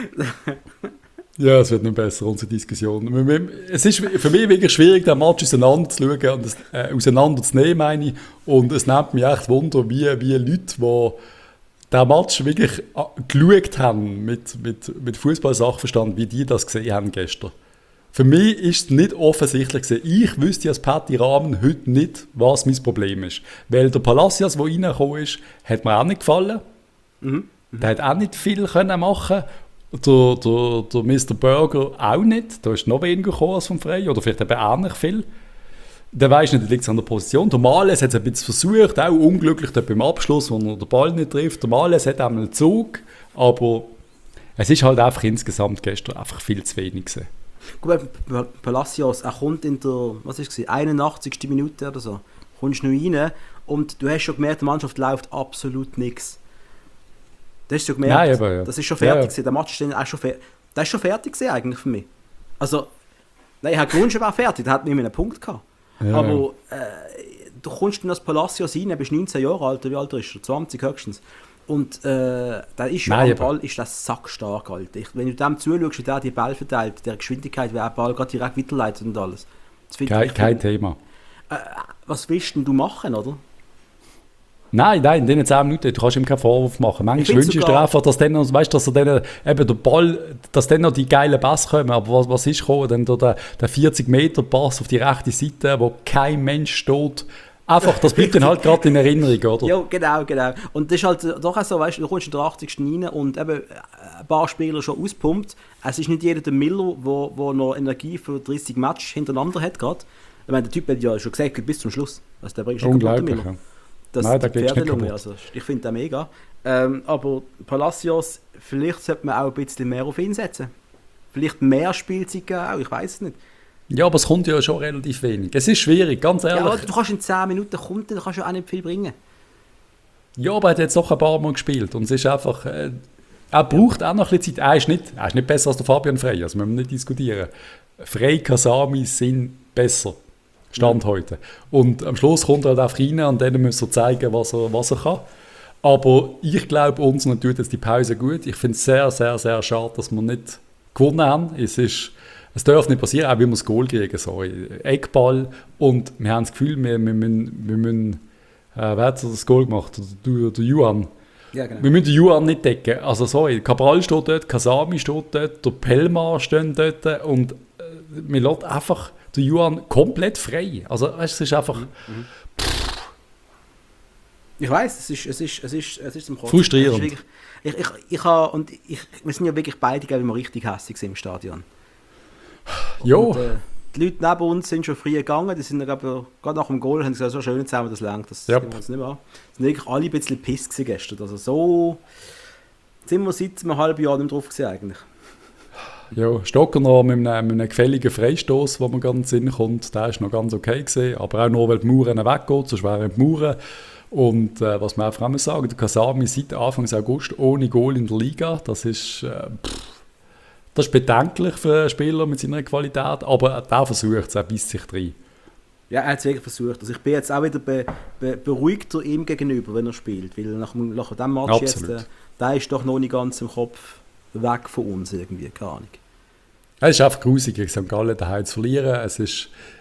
Ja, es wird nicht besser, unsere Diskussion. Wir- wir- Es ist für mich wirklich schwierig, den Match auseinanderzuschauen und das, äh, auseinanderzunehmen, meine ich. Und es nimmt mich echt Wunder, wie, wie Leute, die den Match wirklich äh, geschaut haben mit, mit, mit Fußball-Sachverstand, wie die das gesehen haben gestern. Für mich ist es nicht offensichtlich gewesen. Ich wüsste als Patti Rahmen heute nicht, was mein Problem ist. Weil der Palacios, der reingekommen ist, hat mir auch nicht gefallen. Mhm. Der hat auch nicht viel können machen. Der, der, der Mister Burger auch nicht. Da ist noch weniger gekommen als vom Frey. Oder vielleicht eben auch nicht viel. Der weiss nicht, liegt es an der Position. Der Males hat es ein bisschen versucht, auch unglücklich dort beim Abschluss, wo er den Ball nicht trifft. Der Males hat einmal einen Zug, aber es ist halt einfach insgesamt gestern einfach viel zu wenig gewesen. Gut, Palacios, er kommt in der, was ist es, einundachtzigsten Minute oder so, kommst du noch rein und du hast schon gemerkt, die Mannschaft läuft absolut nichts. Das hast du schon gemerkt, Nein, aber, ja. das ist schon fertig Ja, ja. gewesen. Der Match ist dann auch schon fertig. Das ist schon fertig gewesen eigentlich für mich. Also, nein, Herr Grunsch war fertig, der hat nicht mehr einen Punkt gehabt. Ja, aber äh, du kommst in das Palacios rein, du bist neunzehn Jahre alt, wie alt ist er? zwanzig höchstens. Und äh, da ist ja Nein, am Ball ist das sackstark, Alter. Ich, wenn du dem zuschaust, wie der die Ball verteilt, der Geschwindigkeit, wie er den Ball gerade direkt weiterleitet und alles. Das find Kein, ich- kein Thema. Äh, was willst denn du machen, oder? Nein, nein, in diesen zehn Minuten, du kannst ihm keinen Vorwurf machen. Manchmal find's wünschst du dir sogar- einfach, dass dann noch, weißt, dass er dann, eben der Ball, dass dann noch die geilen Pass kommen. Aber was, was ist gekommen? Dann der, der vierzig Meter Pass auf die rechte Seite, wo kein Mensch steht. Einfach, das bleibt dann halt gerade in Erinnerung, oder? Ja, genau, genau. Und das ist halt doch auch so, weißt du, du kommst in der achtzigsten rein und eben ein paar Spieler schon auspumpt. Es ist nicht jeder der Miller, wo, wo noch Energie für dreißig Matches hintereinander hat gerade. Ich meine, der Typ hat ja schon gesagt, bis zum Schluss. Also der bringt schon kaputt, der Unglaublich. Miller. Ja. Das Nein, der die geht's nicht Pferdelunge, kaputt. also ich finde den mega. Ähm, aber Palacios, vielleicht sollte man auch ein bisschen mehr auf ihn setzen. Vielleicht mehr Spielzeit geben auch, ich weiß es nicht. Ja, aber es kommt ja schon relativ wenig. Es ist schwierig, ganz Ja, aber ehrlich. du kannst in zehn Minuten kommen, dann kannst du auch nicht viel bringen. Ja, aber er hat jetzt doch ein paar Mal gespielt. Und es ist einfach, äh, er braucht auch noch ein bisschen Zeit. Er ist, nicht, er ist nicht besser als der Fabian Frey, also müssen wir nicht diskutieren. Frey, Kasami sind besser. Stand Mhm. heute. Und am Schluss kommt er halt einfach rein und dann muss er zeigen, was er, was er kann. Aber ich glaube, uns tut jetzt die Pause gut. Ich finde es sehr, sehr, sehr schade, dass wir nicht gewonnen haben. Es, ist, es darf nicht passieren, auch wie wir das Goal kriegen. So, Eckball. Und wir haben das Gefühl, wir, wir müssen, wir müssen äh, wer hat das Goal gemacht? Der, der Juan. Ja, genau. Wir müssen den Juan nicht decken. Also sorry, Cabral steht dort, Kasami steht dort, der Pelmar steht dort und äh, wir lassen einfach den Juan komplett frei. Also weißt, es ist einfach Ich weiß, es ist, es ist, es ist, es ist zum Kotzen. Frustrierend. Es ist wirklich- Ich, ich, ich habe, und ich, wir sind ja wirklich beide, glaube ich, mal richtig hässlich im Stadion. ja, Und, äh, die Leute neben uns sind schon früh gegangen, die sind, glaube ich, gerade nach dem Goal haben sie gesagt, so schön zusammen, das längt, das Ja. gehen wir uns nicht mehr an. Es sind wirklich alle ein bisschen piss gewesen gestern. Also so sind wir seit einem halben Jahr nicht mehr drauf gewesen eigentlich. ja, Stocker noch mit einem, mit einem gefälligen Freistoß, wo man ganz in den Sinn kommt, der ist noch ganz okay gewesen, aber auch nur, weil die Mauern weggeht, sonst wären die Mauern. Und äh, was man einfach auch muss sagen, der Kasami seit Anfang August ohne Goal in der Liga, das ist, äh, pff, das ist bedenklich für einen Spieler mit seiner Qualität, aber der versucht es, er beißt sich rein. Ja, er hat es wirklich versucht. Also ich bin jetzt auch wieder be, be, beruhigter ihm gegenüber, wenn er spielt, weil nach, dem- nach dem Match jetzt, Absolut. äh, der ist doch noch nicht ganz im Kopf weg von uns irgendwie, keine Ahnung. Es ist einfach grusig, gegen Sankt Gallen daheim zu verlieren. Es ist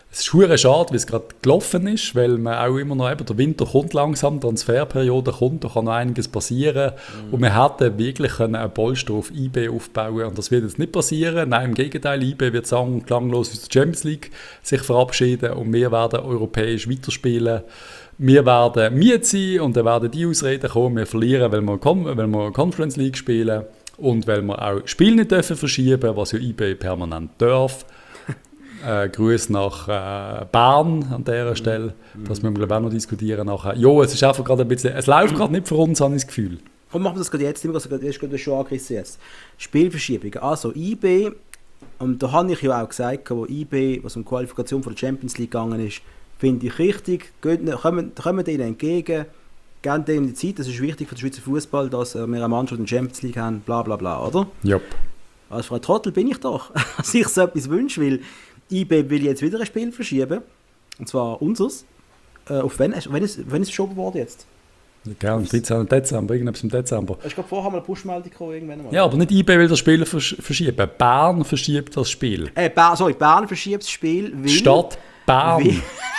Es ist verdammt schade, wie es gerade gelaufen ist, weil man auch immer noch, eben, der Winter kommt langsam, die Transferperiode kommt, da kann noch einiges passieren. Mhm. Und wir hätten wirklich können einen Polster auf I B aufbauen und das wird jetzt nicht passieren. Nein, im Gegenteil, I B wird sang- und klanglos aus der Champions League sich verabschieden und wir werden europäisch weiterspielen. Wir werden müde sein und dann werden die Ausreden kommen, wir verlieren, weil wir, weil wir Conference League spielen und weil wir auch Spiele nicht dürfen verschieben, was ja I B permanent darf. Äh, Grüße nach äh, Bern an dieser Stelle. Mhm. Das müssen wir auch noch diskutieren nachher. Jo, es ist einfach gerade ein bisschen, es läuft gerade nicht für uns, habe ich das Gefühl. Komm, machen wir das gerade jetzt, das ist gerade schon angerissen jetzt. Spielverschiebung. Also I B, und da habe ich ja auch gesagt, wo I B, was um die Qualifikation für die Champions League gegangen ist, finde ich richtig. Geht, kommen, kommen denen entgegen, geben denen die Zeit. Das ist wichtig für den Schweizer Fußball, dass wir eine Mannschaft in der Champions League haben, bla bla bla, oder? Ja. Als Frau Trottel bin ich doch, dass ich so etwas wünsche, weil I B will jetzt wieder ein Spiel verschieben, und zwar unseres. Äh, auf wann, wenn ist, wenn ist es verschoben worden jetzt? Ja, am dreizehnten Dezember, irgendetwas im Dezember. Ich glaube, vorher mal eine Push-Meldung gekommen, irgendwann mal. Ja, aber nicht I B will das Spiel versch- verschieben, Bern verschiebt das Spiel. Äh, Bern, sorry, Bern verschiebt das Spiel, weil... Stadt Bern. Weil,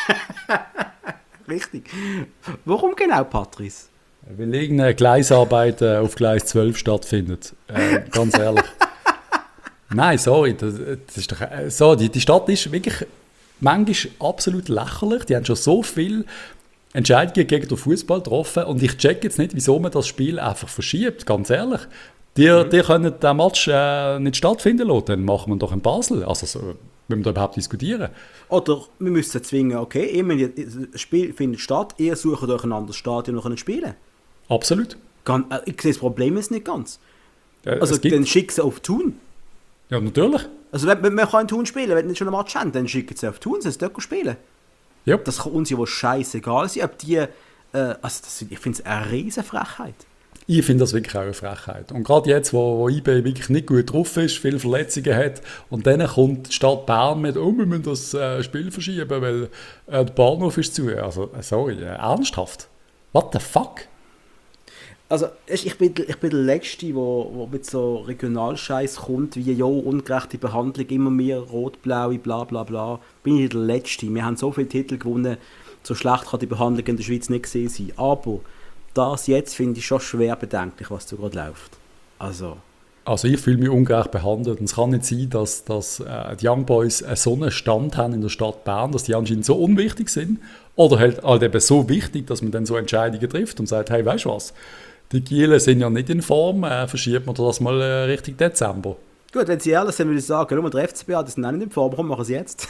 richtig. Warum genau, Patrice? Weil irgendeine Gleisarbeit äh, auf Gleis zwölf stattfindet. Äh, ganz ehrlich. Nein, sorry, das, das ist doch, äh, so, die, die Stadt ist wirklich manchmal absolut lächerlich. Die haben schon so viele Entscheidungen gegen den Fußball getroffen und ich check jetzt nicht, wieso man das Spiel einfach verschiebt, ganz ehrlich. Die, mhm. die können den Match äh, nicht stattfinden lassen, dann machen wir doch in Basel. Also so, wenn wir da überhaupt diskutieren. Oder wir müssen zwingen, okay, immer das Spiel findet statt, ihr sucht euch ein anderes Stadion und spielen. Absolut. Ganz, äh, ich sehe das Problem jetzt nicht ganz. Äh, also dann schicken sie auf Thun. Ja, natürlich. Also wenn, wenn man kann in Thun spielen, wenn nicht schon ein Match haben, dann schicken sie auf Thun, sie dort spielen. Ja. Das kann uns ja wohl scheißegal sein, ob die, äh, also das, ich finde es eine riesen Frechheit. Ich finde das wirklich auch eine Frechheit. Und gerade jetzt, wo, wo I B wirklich nicht gut drauf ist, viele Verletzungen hat, und dann kommt die Stadt Bern mit, oh, wir müssen das äh, Spiel verschieben, weil äh, der Bahnhof ist zu. Also, äh, sorry, äh, ernsthaft? What the fuck? Also, ich bin, ich bin der Letzte, der wo, wo mit so Regionalscheiß kommt, wie jo, ungerechte Behandlung, immer mehr rot-blaue, bla bla bla. Bin ich der Letzte. Wir haben so viele Titel gewonnen, so schlecht kann die Behandlung in der Schweiz nicht gesehen sein. Aber das jetzt finde ich schon schwer bedenklich, was da gerade läuft. Also... Also ich fühle mich ungerecht behandelt und es kann nicht sein, dass, dass äh, die Young Boys äh, so einen Stand haben in der Stadt Bern, dass die anscheinend so unwichtig sind oder halt, halt eben so wichtig, dass man dann so Entscheidungen trifft und sagt, hey, weißt du was, die Gielen sind ja nicht in Form, äh, verschieben wir das mal äh, Richtung Dezember. Gut, wenn Sie ehrlich sind, würde ich sagen, nur der F C B, die sind auch nicht in Form, warum machen sie jetzt?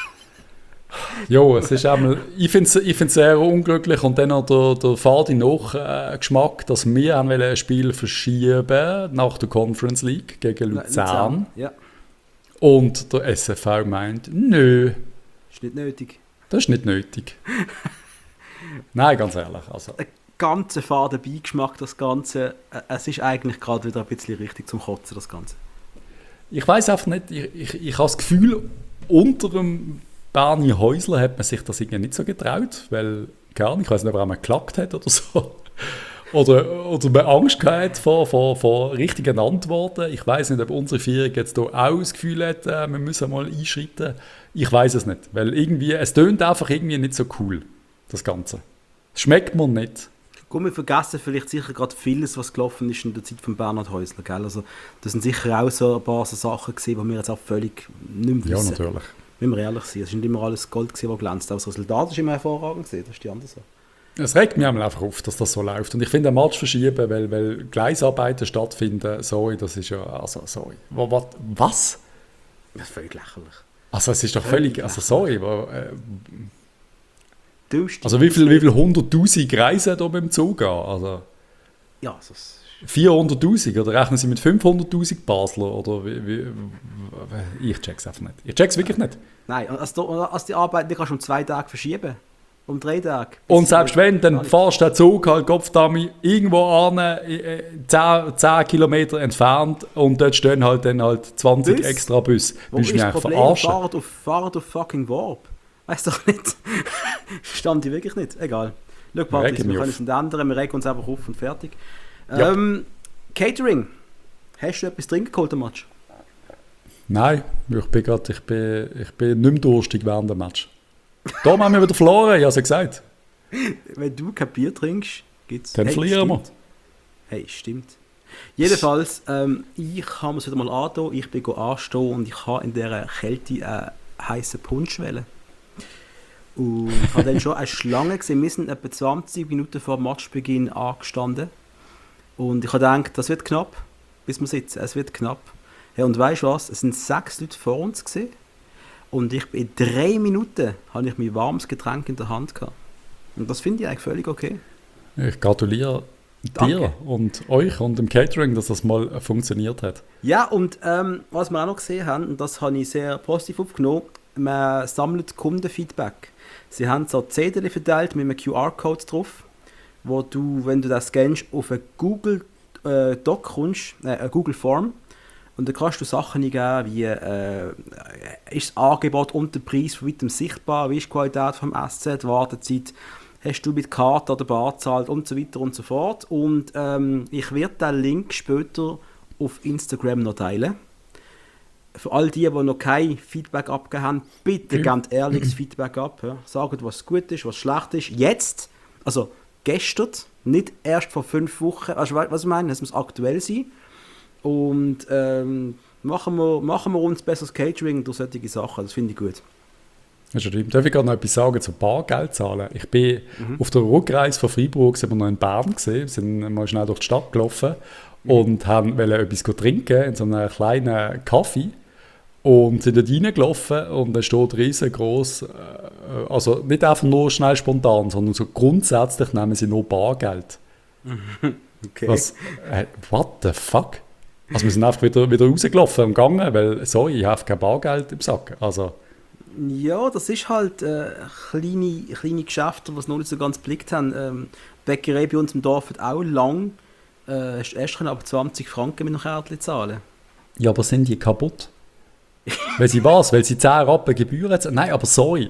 Ja, es ist einmal, ich finde es ich find's sehr unglücklich und dann noch der, der fade Nachgeschmack, dass wir ein Spiel verschieben nach der Conference League gegen Luzern. Luzern ja. Und der S F V meint, nö. Ist nicht nötig. Das ist nicht nötig. Nein, ganz ehrlich. Also. Ein ganz faden Beigeschmack, das Ganze. Es ist eigentlich gerade wieder ein bisschen richtig zum Kotzen, das Ganze. Ich weiß einfach nicht, ich, ich, ich habe das Gefühl, unter dem Bernie Häusler hat man sich das irgendwie nicht so getraut, weil, gar nicht, ich weiß nicht, ob er einmal geklagt hat oder so. Oder, oder man Angst gehabt vor, vor, vor richtigen Antworten. Ich weiß nicht, ob unsere Führung jetzt hier auch das Gefühl hat, äh, wir müssen mal einschreiten. Ich weiß es nicht, weil irgendwie, es tönt einfach irgendwie nicht so cool, das Ganze. Es schmeckt mir nicht. Gut, wir vergessen vielleicht sicher gerade vieles, was gelaufen ist in der Zeit von Bernhard Häusler, gell? Also, das sind sicher auch so ein paar so Sachen gewesen, die wir jetzt auch völlig nicht mehr wissen. Ja, natürlich. Wenn wir ehrlich sind, es war nicht immer alles Gold, das glänzt, aber das Resultat ist immer hervorragend gewesen, das ist die andere Sache. Es regt mich einfach auf, dass das so läuft. Und ich finde, den Match verschieben, weil, weil Gleisarbeiten stattfinden, sorry, das ist ja, also, sorry. Was? Das ist völlig lächerlich. Also, es ist doch völlig, völlig also, sorry, aber, äh, Dümmste also wie viele wie viel hunderttausend reisen da beim Zug an? Also, ja, also es vierhunderttausend oder rechnen Sie mit fünfhunderttausend Basler? Oder wie, wie, ich check's einfach nicht. Ich check's wirklich nicht. Nein, also, also die Arbeit die kannst du um zwei Tage verschieben. Um drei Tage. Und selbst wenn, dann fahrst du den Zug halt Kopfdami irgendwo an, äh, zehn Kilometer entfernt und dort stehen halt dann halt zwanzig Bus? Extra Bus. Wo ist das Problem? Fahrt auf, fahrt auf fucking Warp. Weißt du doch nicht. Verstand ich wirklich nicht. Egal. Schau, Patrice, wir können es nicht ändern, wir regen uns einfach auf und fertig. Ja. Ähm, Catering. Hast du etwas drin geholt am Match? Nein, ich bin, grad, ich, bin, ich bin nicht mehr durstig während dem Match. Da haben wir wieder verloren, ich habe es ja gesagt. Wenn du kein Bier trinkst, gibt es... Dann hey, verlieren stimmt. wir. Hey, stimmt. Jedenfalls, ähm, ich habe mir es wieder mal angetan, ich bin anstehen und ich habe in dieser Kälte einen heißen Punsch wählen. Und ich habe dann schon eine Schlange gesehen, wir sind etwa zwanzig Minuten vor dem Matchbeginn angestanden. Und ich habe gedacht, das wird knapp, bis wir sitzen, es wird knapp. Hey, und weißt du was, es sind sechs Leute vor uns gesehen. Und ich, in drei Minuten habe ich mein warmes Getränk in der Hand gehabt. Und das finde ich eigentlich völlig okay. Ich gratuliere Danke. dir und euch und dem Catering, dass das mal funktioniert hat. Ja, und ähm, was wir auch noch gesehen haben, und das habe ich sehr positiv aufgenommen, man sammelt Kundenfeedback. Sie haben so C D verteilt mit einem Q R-Code drauf, wo du, wenn du das scannst, auf eine Google äh, Doc kommst, äh, eine Google Form, und dann kannst du Sachen eingeben, wie äh, ist das Angebot und der Preis von weitem sichtbar, wie ist die Qualität vom Essen, die Wartezeit, hast du mit Karte oder Bar gezahlt und so weiter und so fort. Und ähm, ich werde den Link später auf Instagram noch teilen. Für all die, die noch kein Feedback abgegeben haben, bitte Mhm. gebt ehrliches Feedback ab. Ja. Sagt, was gut ist, was schlecht ist. Jetzt, also gestern, nicht erst vor fünf Wochen. Also, was ich meine, es muss aktuell sein. Und ähm, machen, wir, machen wir uns besseres Catering durch solche Sachen. Das finde ich gut. Das stimmt. Darf ich gerade noch etwas sagen zu Bargeld zahlen? Ich bin mhm. auf der Rückreise von Freiburg sind wir noch in Bern gesehen, sind mal schnell durch die Stadt gelaufen mhm. und haben wollen etwas trinken in so einem kleinen Kaffee und sind dort reingelaufen und da steht riesengroß, äh, also nicht einfach nur schnell spontan, sondern so grundsätzlich nehmen sie nur Bargeld. Okay. Was, äh, what the fuck? Also wir sind einfach wieder, wieder rausgelaufen und gegangen, weil, sorry, ich habe kein Bargeld im Sack. Also, ja, das ist halt äh, kleine, kleine Geschäfte, die es noch nicht so ganz geblickt haben. Ähm, die Bäckerei bei uns im Dorf hat auch lang äh, erst können aber zwanzig Franken mit einem Kärtchen zahlen. ja, aber sind die kaputt? Weil sie was? Weil sie zehn Rappen Gebühren zahlen? Nein, aber sorry.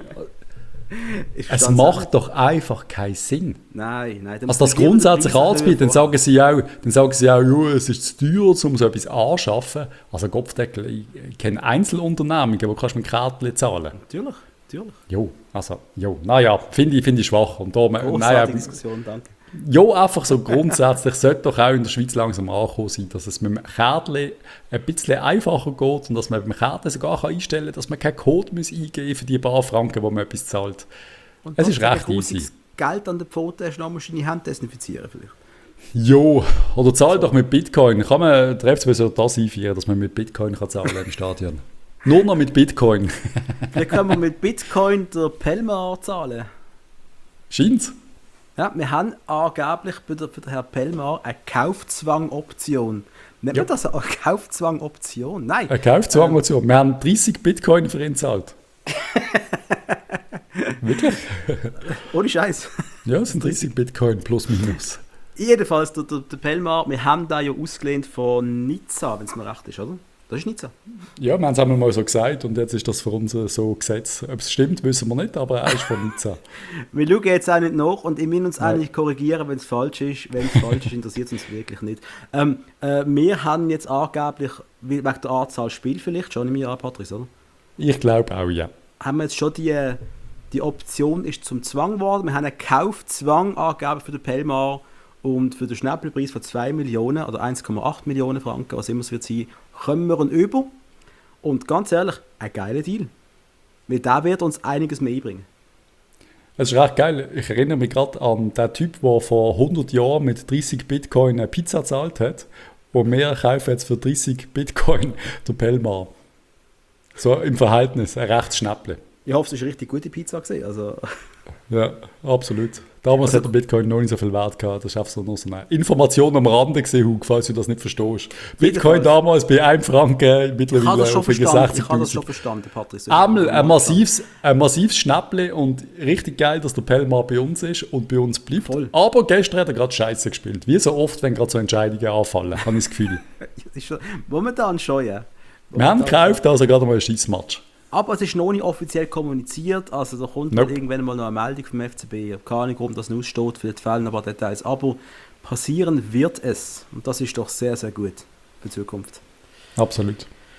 Ich Es versteh's macht auch doch einfach keinen Sinn. nicht. Nein, nein. dann Also das muss man grundsätzlich lieber den Preis anzubieten, dann erhöhen sagen sie auch, dann sagen sie auch, ja, es ist zu teuer, um so etwas anzuschaffen. Also Kopfdeckel, ich kenne Einzelunternehmungen, wo kannst du mit Kärtchen zahlen. Natürlich, natürlich. Jo, also, jo, naja, finde ich, finde ich schwach. Und da, Großartige naja, Diskussion, danke. jo, einfach so grundsätzlich sollte doch auch in der Schweiz langsam angekommen sein, dass es mit dem Kärtchen ein bisschen einfacher geht und dass man beim Kärtchen sogar einstellen kann, dass man keinen Code muss eingeben muss für die paar Franken, wo man etwas zahlt. Und Es ist trotzdem recht ein easy. grusiges Geld an der Pfote hast, noch musst du deine Hände desinfizieren vielleicht. Jo, oder zahl doch mit Bitcoin. Kann man der F C B so das einführen, dass man mit Bitcoin kann zahlen im Stadion? Nur noch mit Bitcoin. Vielleicht können wir mit Bitcoin der Pelmar zahlen. Scheint's? Ja, wir haben angeblich bei der, für den Herrn Pelmar eine Kaufzwang-Option. Nennt Ja. man das eine Kaufzwang-Option? Nein. Ein Kaufzwang ähm. so. Wir haben dreißig Bitcoin für ihn gezahlt. Wirklich? Ohne Scheiß. Ja, es sind dreißig Bitcoin plus minus. Jedenfalls, der, der, der Pelmar, wir haben da ja ausgelehnt von Nizza, wenn es mir recht ist, oder? Das ist Nizza. Ja, wir haben es einmal mal so gesagt und jetzt ist das für uns so gesetzt. Ob es stimmt, wissen wir nicht, aber er ist von Nizza. Wir schauen jetzt auch nicht nach und ich will uns Nein. eigentlich korrigieren, wenn es falsch ist. Wenn es falsch ist, interessiert es uns wirklich nicht. Ähm, äh, wir haben jetzt angeblich, wegen der Anzahl Spiel vielleicht, schon im Jahr, Patrice, oder? Ich glaube auch, ja. Haben wir jetzt schon die, die Option ist zum Zwang geworden. Wir haben einen Kaufzwang angegeben für den Pelmar und für den Schnäppelpreis von zwei Millionen oder eins Komma acht Millionen Franken, was immer es wird sein, kommen wir ihn über. Und ganz ehrlich, ein geiler Deal. Weil der wird uns einiges mehr einbringen. Es ist recht geil. Ich erinnere mich gerade an den Typ, der vor hundert Jahren mit dreißig Bitcoin eine Pizza gezahlt hat. Und wir kaufen jetzt für dreißig Bitcoin der Pelmar. So im Verhältnis, ein recht Schnäpple. Ich hoffe, es ist eine richtig gute Pizza gesehen. Also, Ja, absolut. Damals Also- hat der Bitcoin noch nicht so viel Wert gehabt. Das ist einfach so nur so eine Information am Rande gesehen, Hug, falls du das nicht verstehst. Bitcoin Jedenfalls. damals bei einem Franken, ich habe mittlerweile das schon auf irgendwie verstanden, ich habe das schon sechzigtausend. verstanden, Patrice. Einmal ein massives, ein massives Schnäppchen und richtig geil, dass der Pelmar bei uns ist und bei uns bleibt. Voll. Aber gestern hat er gerade Scheiße gespielt. Wie so oft, wenn gerade so Entscheidungen anfallen, habe ich das Gefühl. Das ist schon, momentan schon, ja. Wir haben Momentan- gekauft, also gerade mal ein Scheissmatch. Aber es ist noch nicht offiziell kommuniziert, also da kommt Nope. dann irgendwann mal noch eine Meldung vom F C B. Keine Ahnung, warum das noch aussteht, vielleicht fehlen ein paar Details. Aber passieren wird es. Und das ist doch sehr, sehr gut für die Zukunft. Absolut.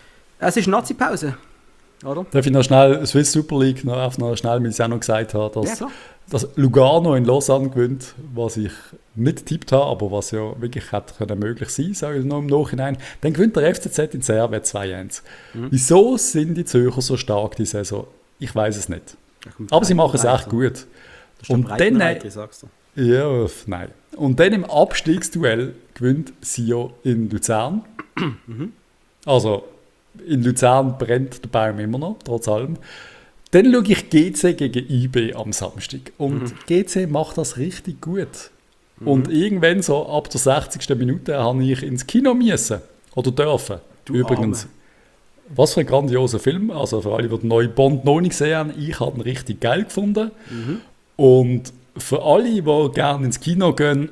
Es ist Nazi-Pause, oder? Darf ich noch schnell, Swiss Super League, noch, auf noch schnell, weil ich es auch noch gesagt habe, dass, Ja, dass Lugano in Lausanne gewinnt, was ich nicht getippt habe, aber was ja wirklich hätte können möglich sein, sage ich noch im Nachhinein. Dann gewinnt der F C Z in Servet zwei eins. Mhm. Wieso sind die Zürcher so stark diese Saison? Ich weiß es nicht. Aber sie machen es echt gut. Und dann, sagst du. Ja, nein. Und dann im Abstiegsduell gewinnt Sion in Luzern. Mhm. Also in Luzern brennt der Baum immer noch, trotz allem. Dann schaue ich G C gegen I B am Samstag. Und mhm. G C macht das richtig gut. Mhm. Und irgendwann, so ab der sechzigsten Minute, habe ich ins Kino müssen. Oder dürfen. Du Übrigens. Arme. Was für ein grandioser Film. Also für alle, die den neuen Bond noch nicht gesehen haben, ich habe ihn richtig geil gefunden. Mhm. Und für alle, die gerne ins Kino gehen,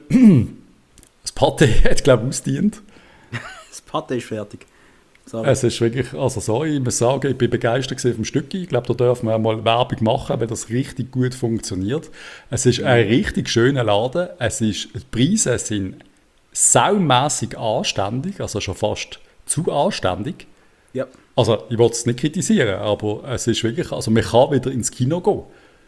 das Pathé hat, glaube ich, ausgedient. Das Pathé ist fertig. Sorry. Es ist wirklich, also sorry, ich muss sagen, ich bin begeistert vom Stück. Ich glaube, da dürfen wir mal Werbung machen, weil das richtig gut funktioniert. Es ist ein richtig schöner Laden. Es ist, die Preise sind saumässig anständig, also schon fast zu anständig. Ja. Also ich will es nicht kritisieren, aber es ist wirklich, also man kann wieder ins Kino gehen.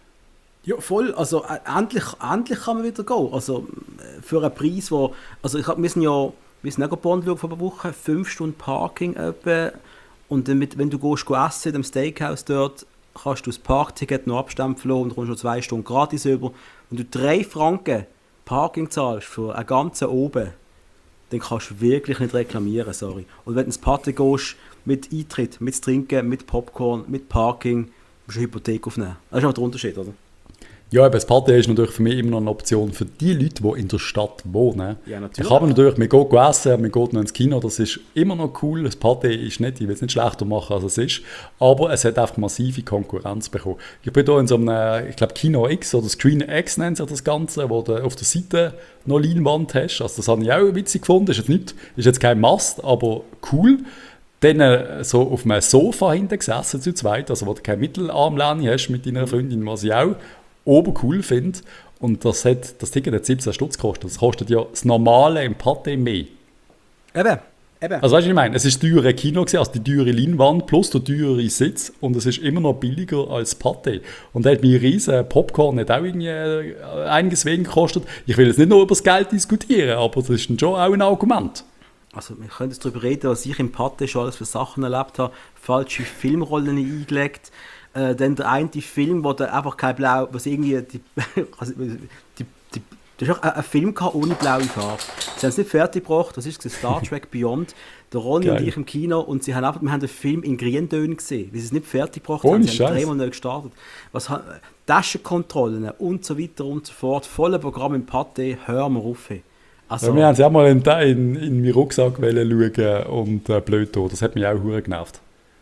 Ja, voll. Also äh, endlich, endlich kann man wieder gehen. Also äh, für einen Preis, wo, also ich hab, wir sind ja, wir sind auch Bond vor einer Woche, fünf Stunden Parking etwa, und dann mit, wenn du gehst, gehst essen in dem Steakhouse dort, kannst du das Parkticket noch abstempeln und kommst schon zwei Stunden gratis über. Wenn du drei Franken Parking zahlst für einen ganzen oben, dann kannst du wirklich nicht reklamieren, sorry. Und wenn du ins Party gehst, mit Eintritt, mit Trinken, mit Popcorn, mit Parking, musst du eine Hypothek aufnehmen. Das ist auch der Unterschied, oder? Ja, aber das Party ist natürlich für mich immer noch eine Option für die Leute, die in der Stadt wohnen. Ja, natürlich. Da kann man natürlich, man geht essen, man geht noch ins Kino, das ist immer noch cool. Das Party ist nicht, ich will es nicht schlechter machen, als es ist, aber es hat einfach massive Konkurrenz bekommen. Ich bin hier in so einem, ich glaube Kino X oder Screen X nennt sich das Ganze, wo du auf der Seite noch Leinwand hast. Also das habe ich auch witzig gefunden, ist jetzt, nicht, ist jetzt kein Mast, aber cool. Dann äh, so auf einem Sofa hinten gesessen zu zweit, also wo du keine Mittelarmlehne hast mit deiner Freundin, was ich auch ober cool finde. Und das, hat, das Ticket hat siebzehn Stutz gekostet. Das kostet ja das Normale im Pathé mehr. Eben, eben. Also weißt du, was ich meine? Es war das teure Kino, also die teure Leinwand plus der teure Sitz, und es ist immer noch billiger als Pathé. Und da hat mir riesen Popcorn hat auch irgendwie äh, einiges weniger gekostet. Ich will jetzt nicht nur über das Geld diskutieren, aber das ist dann schon auch ein Argument. Also wir können jetzt darüber reden, was ich im Pathé schon alles für Sachen erlebt habe. Falsche Filmrollen eingelegt. Äh, dann der eine Film, wo der einfach kein Blau, was irgendwie die, also die, die, das ist auch ein Film gehabt ohne blaue Farbe. Sie haben es nicht fertig gebracht. Das ist Star Trek Beyond. Der Ronny Geil. Und ich im Kino, und sie haben einfach, wir haben den Film in Grüntönen gesehen, weil sie es nicht fertig gebracht haben. Sie haben dreimal neu gestartet. Was Taschenkontrollen und so weiter und so fort. Volle Programm im Pathé, hören wir auf. Also, ja, wir haben es auch mal in, in, in meinen Rucksack schauen und äh, blöd da. Das hat mich auch verdammt genervt.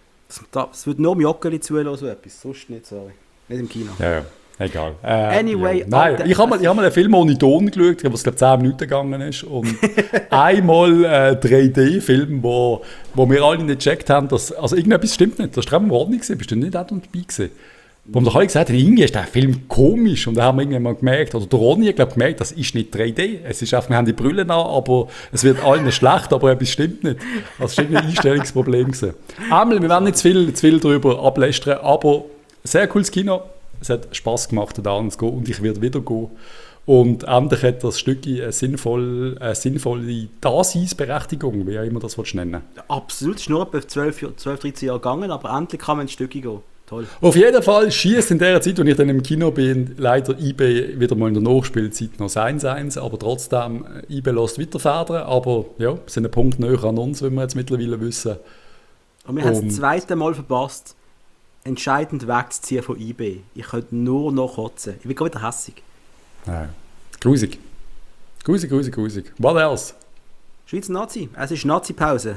Es wird nur im Joggeli zuhören, so etwas. Sonst nicht, sorry. Nicht im Kino. Ja, ja. Egal. Äh, anyway. Ja. Nein, ich habe mal, hab mal einen Film ohne Ton geschaut, was glaube zehn Minuten gegangen ist. Und einmal ein äh, drei D-Film, wo, wo wir alle nicht gecheckt haben, dass, also irgendetwas stimmt nicht. Das war im Ordnung, bist du nicht auch dabei gewesen? Wo wir doch alle gesagt haben, irgendwie ist der Film komisch, und da haben wir irgendwann mal gemerkt, oder der Ronny hat glaub, gemerkt, das ist nicht drei D. Es ist einfach, wir haben die Brille an, aber es wird allen schlecht, aber etwas stimmt nicht. Das war ein Einstellungsproblem gewesen. Einmal, wir werden nicht zu viel, zu viel darüber ablästern, aber sehr cooles Kino. Es hat Spass gemacht, da zu gehen, und ich werde wieder gehen. Und endlich hat das Stück eine sinnvolle, eine sinnvolle Daseinsberechtigung, wie auch immer das nennen willst. Absolut, es ist nur etwa zwölf, dreizehn Jahre gegangen, aber endlich kann man ein Stück gehen. Toll. Auf jeden Fall schießt in der Zeit, als ich dann im Kino bin, leider I B wieder mal in der Nachspielzeit noch eins eins, aber trotzdem, I B lässt weiterfedern, aber ja, wir sind einen Punkt näher an uns, wie wir jetzt mittlerweile wissen. Und wir haben es das zweite Mal verpasst, entscheidend wegzuziehen von I B. Ich könnte nur noch kotzen. Ich bin gerade wieder hässig. Ja. Grusig. Grusig, grusig, grusig. What else? Schweizer Nazi. Es ist Nazi-Pause.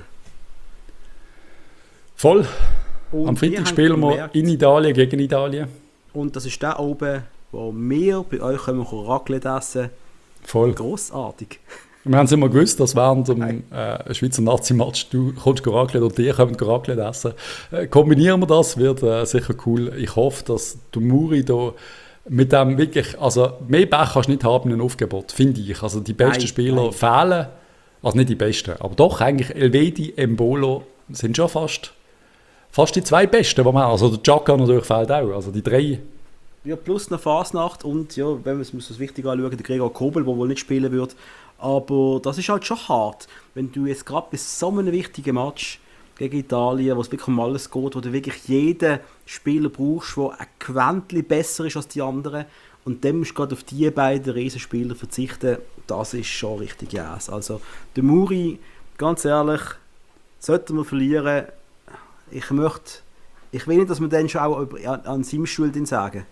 Voll. Und am Freitag spielen wir in Italien gegen Italien. Und das ist der oben, wo wir bei euch können Raclette essen. Voll. Grossartig. Wir haben es immer gewusst, dass während dem äh, Schweizer Nazi-Match du kommst Raclette und die können Raclette essen. Äh, kombinieren wir das, wird äh, sicher cool. Ich hoffe, dass der Muri da mit dem wirklich, also mehr Pech kannst du nicht haben in einem Aufgebot, finde ich. Also die besten nein, Spieler nein. fehlen, also nicht die besten, aber doch eigentlich Elvedi, Embolo sind schon fast fast die zwei besten, die wir haben. Also der Xhaka natürlich fehlt auch, also die drei. Ja, plus eine Fasnacht und ja, wenn man es das wichtig anschauen, der Gregor Kobel, der wohl nicht spielen wird. Aber das ist halt schon hart, wenn du jetzt gerade bei so einem wichtigen Match gegen Italien, wo es wirklich um alles geht, wo du wirklich jeden Spieler brauchst, der ein Quäntchen besser ist als die anderen, und dann musst du gerade auf diese beiden Riesenspieler verzichten, das ist schon richtig yes. Also der Muri, ganz ehrlich, sollten wir verlieren, ich möchte, ich will nicht, dass wir dann schon auch an, an seinem Schuld sagen.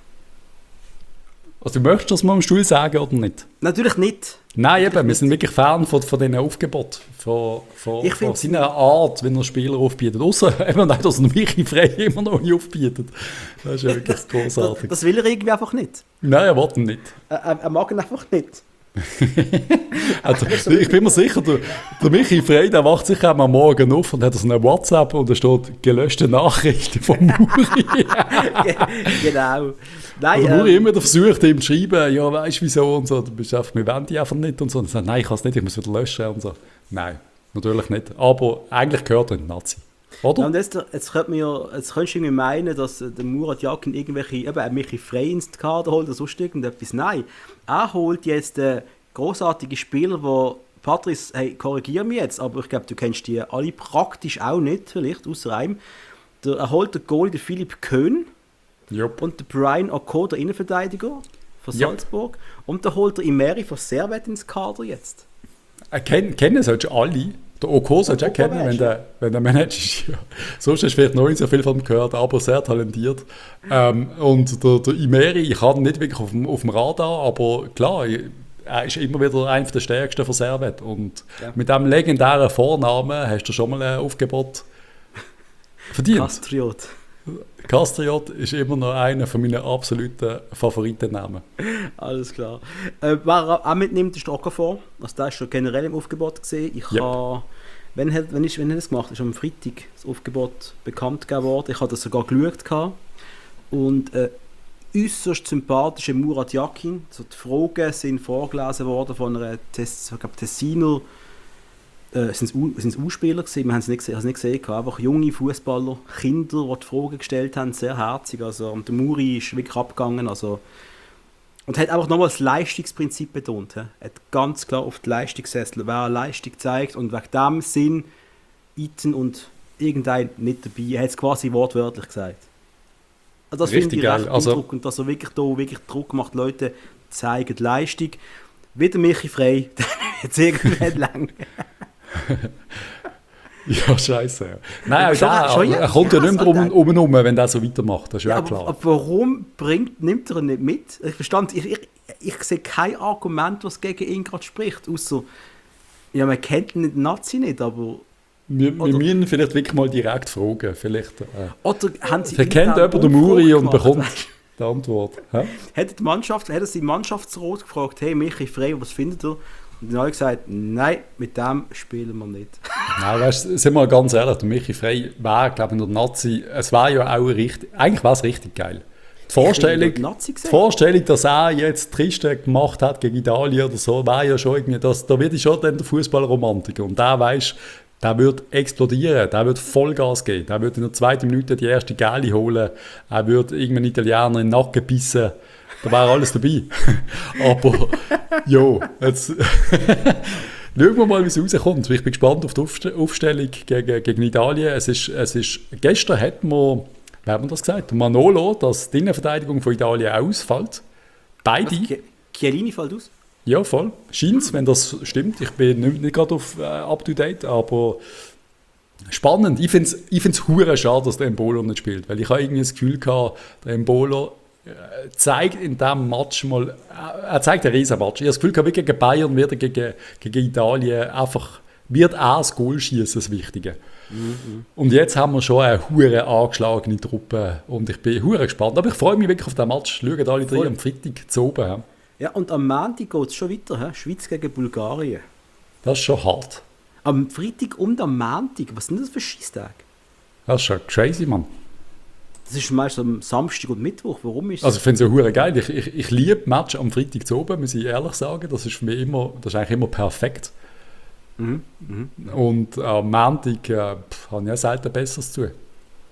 Also du möchtest das mal am Stuhl sagen oder nicht? Natürlich nicht. Nein, eben, wir sind wirklich Fan von, von diesen Aufgeboten, von, von, Ich von seiner Art, wenn er Spieler aufbietet. Außer eben nicht, dass er Michi Frey immer noch nicht aufbietet. Das ist ja wirklich großartig. Das, das will er irgendwie einfach nicht. Nein, er will ihn nicht. Er, er mag ihn einfach nicht. Also, ich bin mir sicher, der, der Michi Frey, der wacht sich am Morgen auf und hat so eine WhatsApp und da steht gelöschte Nachrichten von Muri. Genau. Nein, der Muri ähm, immer wieder versucht, ihm zu schreiben, ja, weißt du wieso und so. Du bist einfach, wir wollen die einfach nicht und so. Und er sagt, nein, ich kann es nicht, ich muss wieder löschen und so. Nein, natürlich nicht. Aber eigentlich gehört er in den Nazi. Oder? Ja, und jetzt, jetzt, könnte man ja, jetzt könntest du irgendwie meinen, dass äh, der Murat Yakin irgendwelche, eben ein Michi Frey ins Kader holt oder sonst irgendetwas. Nein, er holt jetzt äh, grossartige Spieler, die, Patrice, hey, korrigiere mich jetzt, aber ich glaube, du kennst die alle praktisch auch nicht, vielleicht, außer einem. Der, er holt den Goalie, den Philipp Köhn, Jupp. und den Brian Oko, der Innenverteidiger von Jupp. Salzburg. Und dann holt er Imeri von Servette ins Kader jetzt. Er kennt, kennen solltest du alle. Der Oko solltest du auch kennen, wenn der, wenn der Manager ist. Ja. Sonst hast du vielleicht noch nicht so viel von ihm gehört, aber sehr talentiert. Ähm, und der, der Imeri, ich habe ihn nicht wirklich auf dem, auf dem Radar, aber klar, er ist immer wieder einer der stärksten von Servette. Und Ja. mit diesem legendären Vornamen hast du schon mal ein Aufgebot verdient. Kastriot. Castriot ist immer noch einer von meinen absoluten Favoritennamen. Alles klar. Äh, wer auch mitnimmt, ist der Okafor. Also der ist schon generell im Aufgebot gesehen. Ich Yep. habe, wenn hat, wenn ist, wenn hat er das gemacht? Ist am Freitag das Aufgebot bekannt gegeben worden. Ich habe das sogar geschaut gehabt. Und äh, äußerst sympathische Murat Yakin. Also die Fragen sind vorgelesen worden von einer Tess, ich glaube, Tessiner. Äh, sind es U-Spieler gewesen? Wir haben es nicht, gesehen, nicht gesehen. Einfach junge Fußballer, Kinder, die die Fragen gestellt haben, sehr herzig. Also, und der Muri ist wirklich abgegangen. Also, und hat einfach nochmal das Leistungsprinzip betont. He. Er hat ganz klar auf die Leistung gesetzt. Wer Leistung zeigt und wegen dem Sinn Iten und irgendein nicht dabei. Er hat es quasi wortwörtlich gesagt. Also das finde Richtig ich geil. recht Also- beeindruckend, dass er wirklich da wirklich Druck macht. Leute zeigen die Leistung. Wieder Michi Frey, jetzt irgendwann lang. Ja, scheiße. Ja. Nein, Schon- auch schon der, er jetzt? kommt ja Ja, nicht mehr so drum um, um, wenn der so weitermacht. Das ist ja, Ja, auch klar. aber, aber warum bringt, nimmt er ihn nicht mit? Ich verstand, ich, ich, ich sehe kein Argument, was gegen ihn gerade spricht, außer ja, man kennt den Nazi nicht, aber wir, wir oder- müssen vielleicht wirklich mal direkt fragen. Vielleicht, äh, oder haben sie vielleicht kennt intern jemand den Muri und Umfrage bekommt gemacht? die Antwort. Hä? Hat die Mannschaft, hat er sie Mannschaftsrat gefragt, hey Michi Frey, was findet ihr? Und dann habe ich gesagt, nein, mit dem spielen wir nicht. Nein, weißt du, sind wir ganz ehrlich, der Michi Frey wäre, glaube ich, in der Nazi, es wäre ja auch richtig, eigentlich wäre es richtig geil. Die Vorstellung, Ich bin Nazi die gesehen. Vorstellung, dass er jetzt Triste gemacht hat gegen Italien oder so, wäre ja schon irgendwie, das, da wird ich schon dann der Fußballromantiker. Und der weiss, der wird explodieren, der wird Vollgas geben, der wird in der zweiten Minute die erste Gali holen, er wird irgendeinen Italiener in den Nacken bissen, da wäre alles dabei. Aber, jo, jetzt schauen wir mal, wie es rauskommt. Ich bin gespannt auf die Aufst- Aufstellung gegen, gegen Italien. Es ist, es ist, gestern hat man, wie hat man das gesagt, Manolo, dass die Innenverteidigung von Italien ausfällt. Beide. Was, Ch- Chiellini fällt aus? Ja, voll. Scheint's, wenn das stimmt. Ich bin nicht, nicht gerade auf äh, up-to-date, aber spannend. Ich finde es ich find's hure schade, dass der Embolo nicht spielt, weil ich habe irgendwie das Gefühl gehabt, der Embolo äh, zeigt in diesem Match mal, äh, er zeigt einen riesen Match. Ich habe das Gefühl gehabt, wie gegen Bayern wird er gegen, gegen Italien einfach, wird er das Goal schießen, das Wichtige. Mhm. Und jetzt haben wir schon eine hure angeschlagene Truppe und ich bin hure gespannt. Aber ich freue mich wirklich auf den Match. Schauen alle drei Voll. am Freitag zu oben. Ja. Ja, und am Montag geht es schon weiter. He? Schweiz gegen Bulgarien. Das ist schon hart. Am Freitag und am Montag. Was sind das für Scheisstage? Das ist schon crazy, Mann. Das ist meist am Samstag und Mittwoch. Warum ist Also ich finde es ja hure geil. Ich, ich, ich liebe Match am Freitag zu oben, muss ich ehrlich sagen. Das ist für mich immer, das ist eigentlich immer perfekt. Mhm. Mhm. Und am Montag äh, pff, habe ich ja selten Besseres zu tun.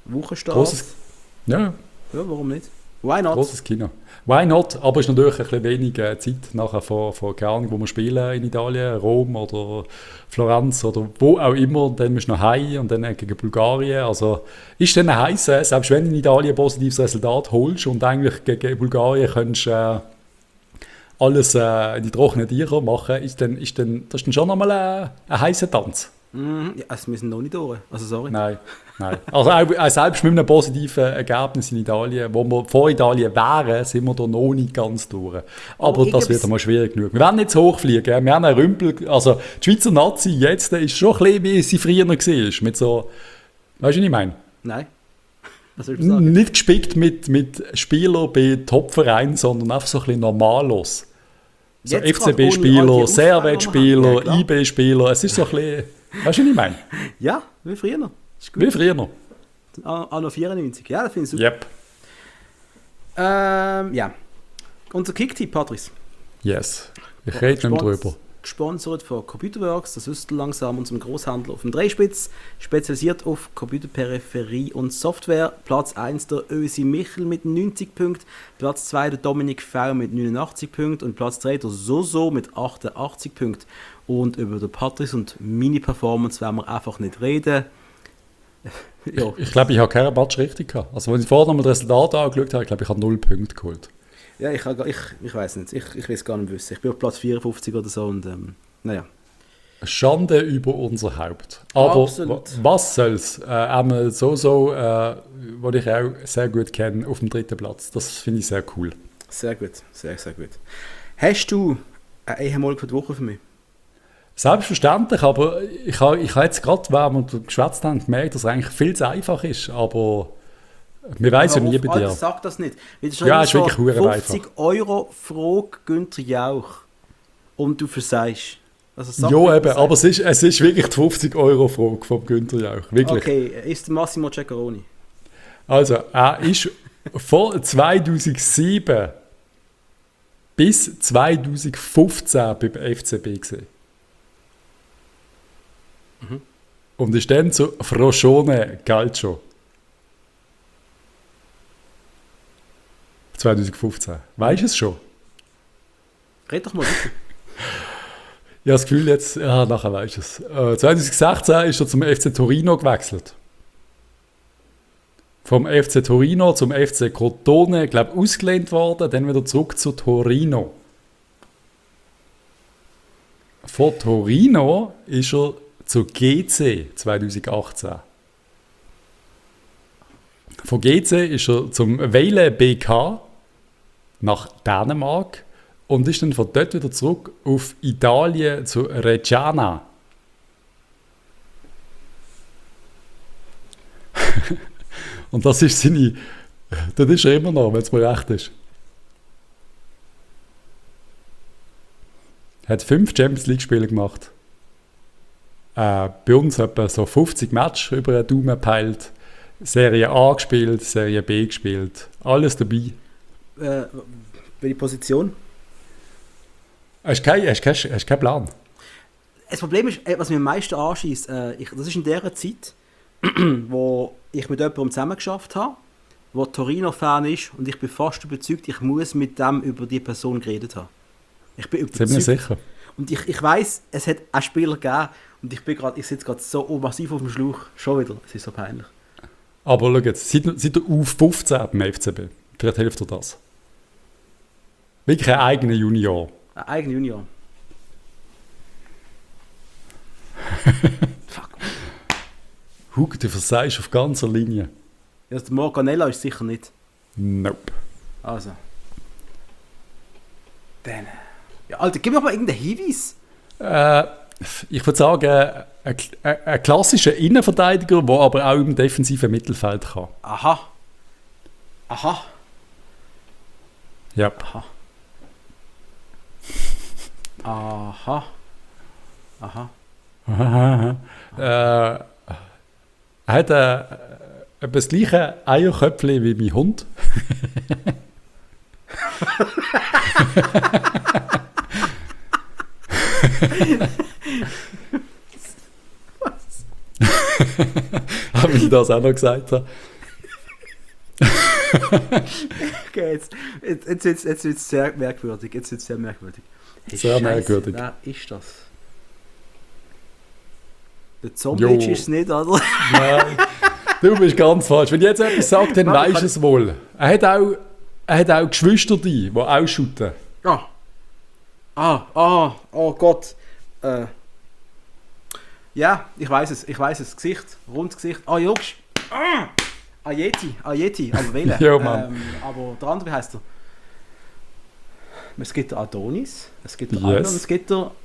Wochenstart. Großes, ja, Ja, warum nicht? Why not? großes Kino. Why not? Aber es ist natürlich ein bisschen wenig äh, Zeit nachher von, von keine Ahnung, wo wir spielen in Italien, Rom oder Florenz oder wo auch immer. Und dann musst du noch heim und dann gegen Bulgarien. Also ist dann heiß, äh, selbst wenn du in Italien ein positives Resultat holst und eigentlich gegen Bulgarien kannst äh, alles äh, in die trockenen Tiere machen, ist dann, ist dann, das ist dann schon nochmal ein, ein heißer Tanz. Mhm. Ja, also wir sind noch nicht durch. Also sorry. Nein, nein. Also auch, auch selbst mit einem positiven Ergebnis in Italien, wo wir vor Italien wären, sind wir da noch nicht ganz durch. Aber oh, das wird einmal schwierig genug. Wir werden nicht zu hoch fliegen. Wir haben einen Rümpel, also die Schweizer Nazi jetzt ist schon ein bisschen, wie sie früher war. Mit so, weißt du, was ich meine? Nein. Was soll ich sagen? Nicht gespickt mit, mit Spielern bei Top-Vereinen, sondern einfach so ein bisschen normallos. So Jetzt F C B-Spieler, Servet-Spieler, ja, I B-Spieler. Es ist so ein bisschen, weißt du, was ich meine? Ja, wie früher. Ist gut. Wie früher. Anno vierundneunzig. Ja, das finde ich super. Yep. Ähm, ja. Unser Kicktipp, Patrice. Yes. Ich rede nicht mehr drüber. Gesponsert von Computerworks, das ist langsam unserem Großhandel auf dem Dreispitz, spezialisiert auf Computerperipherie und Software. Platz eins der Ösi Michel mit neunzig Punkten, Platz zwei der Dominik V mit neunundachtzig Punkten und Platz drei der Soso mit achtundachtzig Punkten. Und über den Patrice und meine Performance werden wir einfach nicht reden. Ja. Ich, ich glaube, ich habe keinen Match richtig gehabt. Also, als ich vorher noch mal das Resultat angeschaut habe, ich glaube, ich habe null Punkte geholt. Ja, ich, ich, ich weiß nicht. Ich, ich weiß gar nicht wissen. Ich bin auf Platz vierundfünfzig oder so und ähm, naja. Schande über unser Haupt. Aber Absolut. Was soll's? Äh, einmal so, so, äh, was ich auch sehr gut kenne, auf dem dritten Platz. Das finde ich sehr cool. Sehr gut, sehr, sehr gut. Hast du eine Ehemalige für die Woche für mich? Selbstverständlich, aber ich habe ich ha jetzt gerade, während wir geschwätzt haben, gemerkt, dass es eigentlich viel zu einfach ist. Aber wir weiss ja nie bei dir. Alter, sag das nicht. Das Ja, ist wirklich verdammt einfach. fünfzig Euro Frage Günther Jauch. Und du versagst. Also sag ja, mir, eben, was aber es ist, es ist wirklich die fünfzig Euro Frage vom Günther Jauch. Wirklich. Okay, ist Massimo Ceccaroni. Also, er ist von zweitausendsieben bis zweitausendfünfzehn beim F C B gewesen. Mhm. Und ist dann zu Froscione Calcio. zweitausendfünfzehn. Weißt du es schon? Red doch mal bitte. Ich habe das Gefühl jetzt, ja, nachher weißt du es. Äh, zweitausendsechzehn ist er zum F C Torino gewechselt. Vom F C Torino zum F C Crotone, glaube ich, ausgelehnt worden, dann wieder zurück zu Torino. Von Torino ist er zu G C zweitausendachtzehn. Von G C ist er zum Vejle B K nach Dänemark und ist dann von dort wieder zurück auf Italien zu Reggiana. Und das ist seine. Das ist er immer noch, wenn es mir recht ist. Er hat fünf Champions League-Spiele gemacht. Äh, bei uns etwa so fünfzig Matches über den Daumen gepeilt. Serie A gespielt, Serie B gespielt. Alles dabei. Äh, welche Position? Hast du keinen kein, kein Plan? Das Problem ist, was mir am meisten anschießt, äh, ich, das ist in der Zeit, wo ich mit jemandem zusammengearbeitet habe, der Torino-Fan ist und ich bin fast überzeugt, ich muss mit dem über die Person geredet haben. Ich bin überzeugt. Sind wir sicher? Und ich, ich weiss, es hat einen Spieler gegeben und ich, bin grad, ich sitze gerade so massiv auf dem Schlauch. Schon wieder, es ist so peinlich. Aber schau jetzt, seit, seit der U fünfzehn beim F C B, vielleicht hilft dir das. Wirklich ein eigener Junior. Ein eigener Junior. Fuck. Hugo, du versagst auf ganzer Linie. Ja, der Morganella ist sicher nicht. Nope. Also. Dann. Ja, Alter, gib mir mal irgendeinen Hinweis. Äh, ich würde sagen, ein, ein, ein klassischer Innenverteidiger, der aber auch im defensiven Mittelfeld kann. Aha. Aha. Ja. Aha. Aha. Aha. Aha. Äh, er hat äh, das gleiche Eierköpfchen wie mein Hund. Was? Habe ich das auch noch gesagt? Okay, jetzt, jetzt, jetzt, jetzt, jetzt wird es sehr merkwürdig. Jetzt wird es sehr merkwürdig. Hey, Sehr Scheisse, merkwürdig. Wer ist das? Der Zombie ist es nicht, oder? Nein, du bist ganz falsch. Wenn ich jetzt etwas sage, dann Warte, weisst du es wohl. Er hat auch, er hat auch Geschwister, die auch shooten. Ah. Ah, ah, oh Gott. Äh. Ja, ich weiß es, ich weiß es. Gesicht, rundes Gesicht. Ah, Jungs. Ah! Ayeti, Ayeti, aber wählen. Ja, Mann. Ähm, aber der andere, wie heißt er? Es gibt den Adonis, es gibt den Yes. anderen, es gibt der...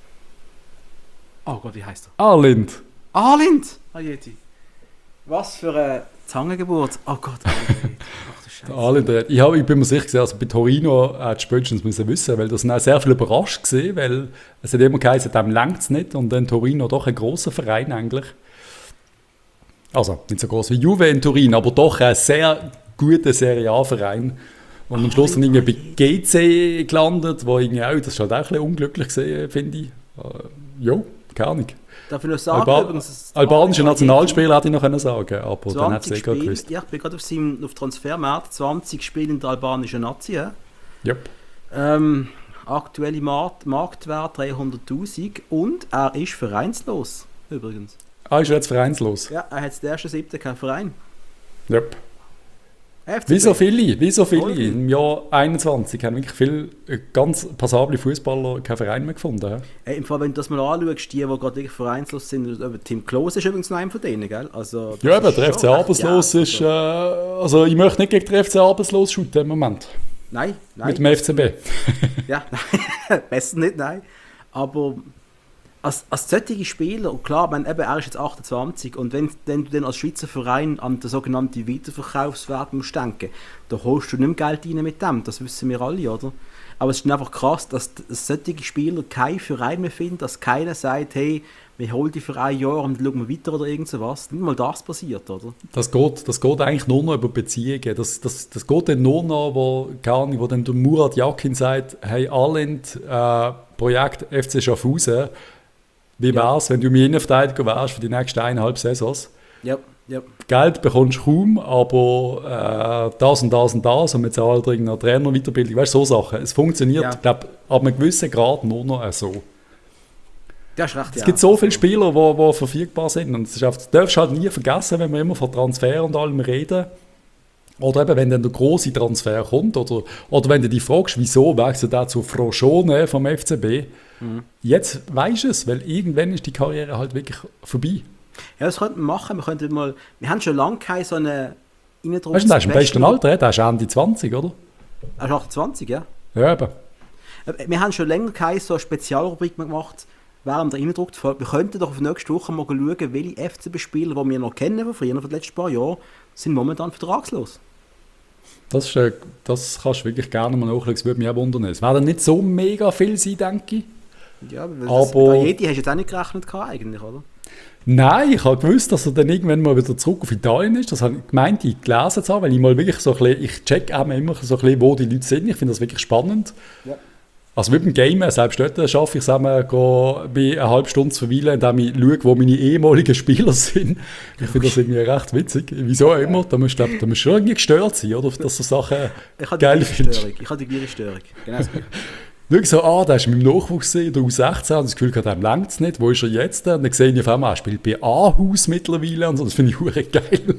Oh Gott, wie heißt er? Arlind. Arlind! Ayeti. Was für eine Zangengeburt. Oh Gott, Ayeti. Ach du Scheiße. Arlind, der- ich, hab, ich bin mir sicher, gewesen, also bei Torino hat spätestens müssen wissen, weil das sind auch sehr viele überrascht gesehen, weil es hat immer geheißen, dem längt es nicht und dann Torino doch ein grosser Verein eigentlich. Also nicht so groß wie Juve in Turin, aber doch ein sehr guter Serie A-Verein. Und am Schluss dann irgendwie bei G C gelandet, wo irgendwie auch, das ist halt auch ein bisschen unglücklich gesehen, finde ich. Äh, jo, keine Ahnung. Darf ich noch sagen, Alba übrigens, dass albanischer Ayeti Nationalspieler hätte ich noch können sagen, aber dann hat es eh zwanzig gerade Spiele, gewusst. ja, ich bin gerade auf seinem auf Transfermarkt, zwanzig Spiele in der albanischen Nazi. Ja. Yep. Ähm, aktuelle Markt, Marktwert dreihunderttausend und er ist vereinslos, übrigens. Ah, ist er jetzt vereinslos? Ja, er hat den ersten siebten keinen Verein. Yep. F C B. Wie so viele, wie so viele. Voll. Im Jahr einundzwanzig haben wirklich viele äh, ganz passable Fußballer keinen Verein mehr gefunden. hä? Hey, im Fall, wenn du das mal anschaust, die, die gerade wirklich vereinslos sind, eben Tim Klose ist übrigens noch einer von denen, gell? Also, das Ja, aber ist der schon F C recht Arbeitslos jäh, ist. Äh, also. also, ich möchte nicht gegen den F C Arbeitslos shooten im Moment. Nein, nein. Mit dem F C B. Ja, nein, besser nicht, nein. Aber als, als solche Spieler, und klar, wenn, eben, er ist jetzt achtundzwanzig und wenn, wenn du dann als Schweizer Verein an den sogenannten Weiterverkaufswert musst denken, da holst du nicht mehr Geld rein mit dem, das wissen wir alle, oder? Aber es ist dann einfach krass, dass, dass solche Spieler keinen Verein mehr finden, dass keiner sagt, hey, wir holen die für ein Jahr und schauen wir weiter oder irgend sowas. Nicht mal das passiert, oder? Das geht, das geht eigentlich nur noch über Beziehungen. Das, das, das geht dann nur noch, wo, keine Ahnung, wo dann der Murat Yakin sagt, hey Arlind, äh, Projekt F C Schaffhausen, wie wär's, wenn du mein Innenverteidiger wärst für die nächsten eineinhalb Saisons? Ja, ja. Geld bekommst du kaum, aber äh, das und das und das und wir zahlen dir irgendeine Trainerweiterbildung, weißt du, so Sachen. Es funktioniert, Ja. ich glaube, ab einem gewissen Grad nur noch so. Das ist recht, Es ja. gibt so viele Spieler, die, die verfügbar sind und das, ist einfach, das darfst du halt nie vergessen, wenn wir immer von Transfer und allem reden. Oder eben, wenn dann der grosse Transfer kommt oder, oder wenn du dich fragst, wieso wechselt er zu Froschone vom F C B, Mhm. jetzt weisst du es, weil irgendwann ist die Karriere halt wirklich vorbei. Ja, das könnten wir machen. Wir, könnten mal, wir haben schon lange keine so eine Innendruck. Weißt du, der ist im besten Alter, der ist Ende zwanzig, oder? Er ist achtundzwanzig, ja. Ja, eben. Äh, Wir haben schon länger keine so Spezialrubrik mehr gemacht, während der Innendruck. Wir könnten doch auf nächste Woche mal schauen, welche F C B-Spieler, die wir noch kennen von früher, von den letzten paar Jahren, sind momentan vertragslos. Das, ist, äh, das kannst du wirklich gerne mal nachschauen, das würde mich auch wundern. Es werden nicht so mega viel sein, denke ich. Ja, weil das, Aber- mit Ayeti hast du jetzt auch nicht gerechnet gehabt, eigentlich, oder? Nein, ich habe gewusst, dass er dann irgendwann mal wieder zurück auf Italien ist. Das habe ich gemeint, ich gelesen zu haben, weil ich mal wirklich so ein bisschen, ich check auch immer so ein bisschen, wo die Leute sind. Ich finde das wirklich spannend. Ja. Also mit dem Gamen, selbst dort schaffe ich es einmal, bei eine halbe Stunde zu verweilen, indem ich schaue, wo meine ehemaligen Spieler sind. Ich finde das irgendwie recht witzig. Wieso auch immer, da musst du, da musst du schon irgendwie gestört sein, oder? Dass du Sachen Ich habe die geil gleiche findest. Störung. Ich habe die gleiche Störung. Genau das Gleiche. Schau so, ah, der ist mit dem Nachwuchs in der U sechzehn und das Gefühl, dem längt es nicht. Wo ist er jetzt? Und dann sehe ich auf einmal, er spielt bei A-Haus mittlerweile und so. Das finde ich hure geil.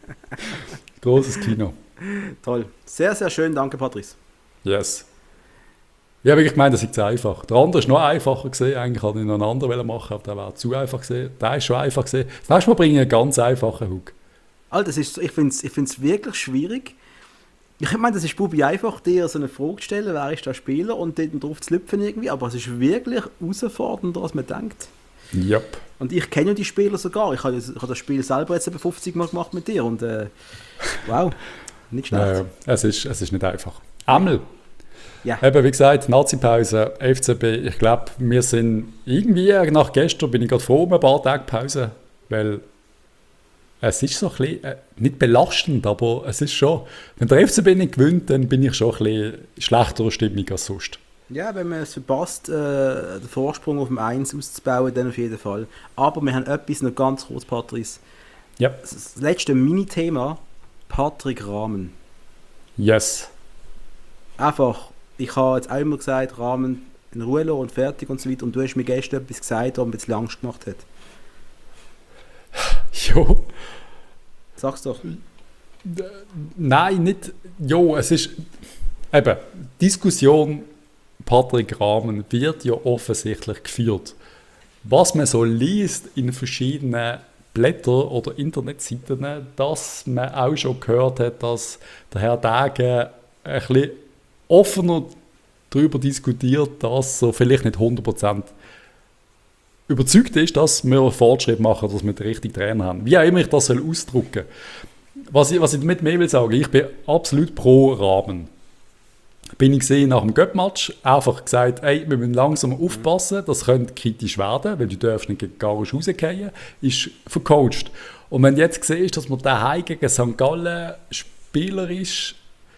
Großes Kino. Toll. Sehr, sehr schön. Danke, Patrice. Yes. Ich habe wirklich gemeint, das ist zu einfach. Der andere ist noch einfacher gesehen. Eigentlich hatte ich noch einen anderen machen, aber der war zu einfach gesehen. Der ist schon einfach gesehen. Das nächste Mal bringe ich einen ganz einfachen Hook. Alter, das ist, so- ich finde es ich find's wirklich schwierig. Ich meine, das ist Bubi einfach, dir so eine Frage zu stellen, wer ist der Spieler und dort drauf zu lüpfen irgendwie, aber es ist wirklich herausfordernder, als man denkt. Yep. Und ich kenne ja die Spieler sogar. Ich habe das, ich habe das Spiel selber jetzt etwa fünfzig Mal gemacht mit dir und äh, wow, nicht schlecht. Äh, es, ist, es ist nicht einfach. Amel. Ja. Eben, wie gesagt, Nazi-Pause, F C B. Ich glaube, wir sind irgendwie, nach gestern bin ich gerade froh um ein paar Tage Pause, weil es ist so ein bisschen, äh, nicht belastend, aber es ist schon, wenn der F C B nicht gewinnt, dann bin ich schon ein bisschen schlechterer Stimmung als sonst. Ja, wenn man es verpasst, äh, den Vorsprung auf dem eins auszubauen, dann auf jeden Fall. Aber wir haben etwas noch ganz kurz, Patrice. Ja. Das letzte Mini-Thema, Patrick Rahmen. Yes. Einfach, ich habe jetzt auch immer gesagt, Rahmen in Ruhe lassen und fertig und so weiter. Und du hast mir gestern etwas gesagt, was mir ein bisschen Angst gemacht hat. Jo. Sag's doch. Nein, nicht. Jo, es ist. Eben, Diskussion Patrick Rahmen wird ja offensichtlich geführt. Was man so liest in verschiedenen Blättern oder Internetseiten, dass man auch schon gehört hat, dass der Herr Degen ein bisschen offener darüber diskutiert, dass er vielleicht nicht hundert Prozent überzeugt ist, dass wir einen Fortschritt machen, dass wir den richtigen Trainer haben. Wie auch immer ich das soll ausdrücken soll. Was ich, was ich damit mehr will sagen, ich bin absolut pro Rahmen. Bin ich gesehen nach dem Göpp-Match, einfach gesagt, ey, wir müssen langsam aufpassen, das könnte kritisch werden, weil du darfst nicht gegen Garage rausgehen, ist vercoacht. Und wenn du jetzt siehst, dass wir daheim gegen Sankt Gallen spielerisch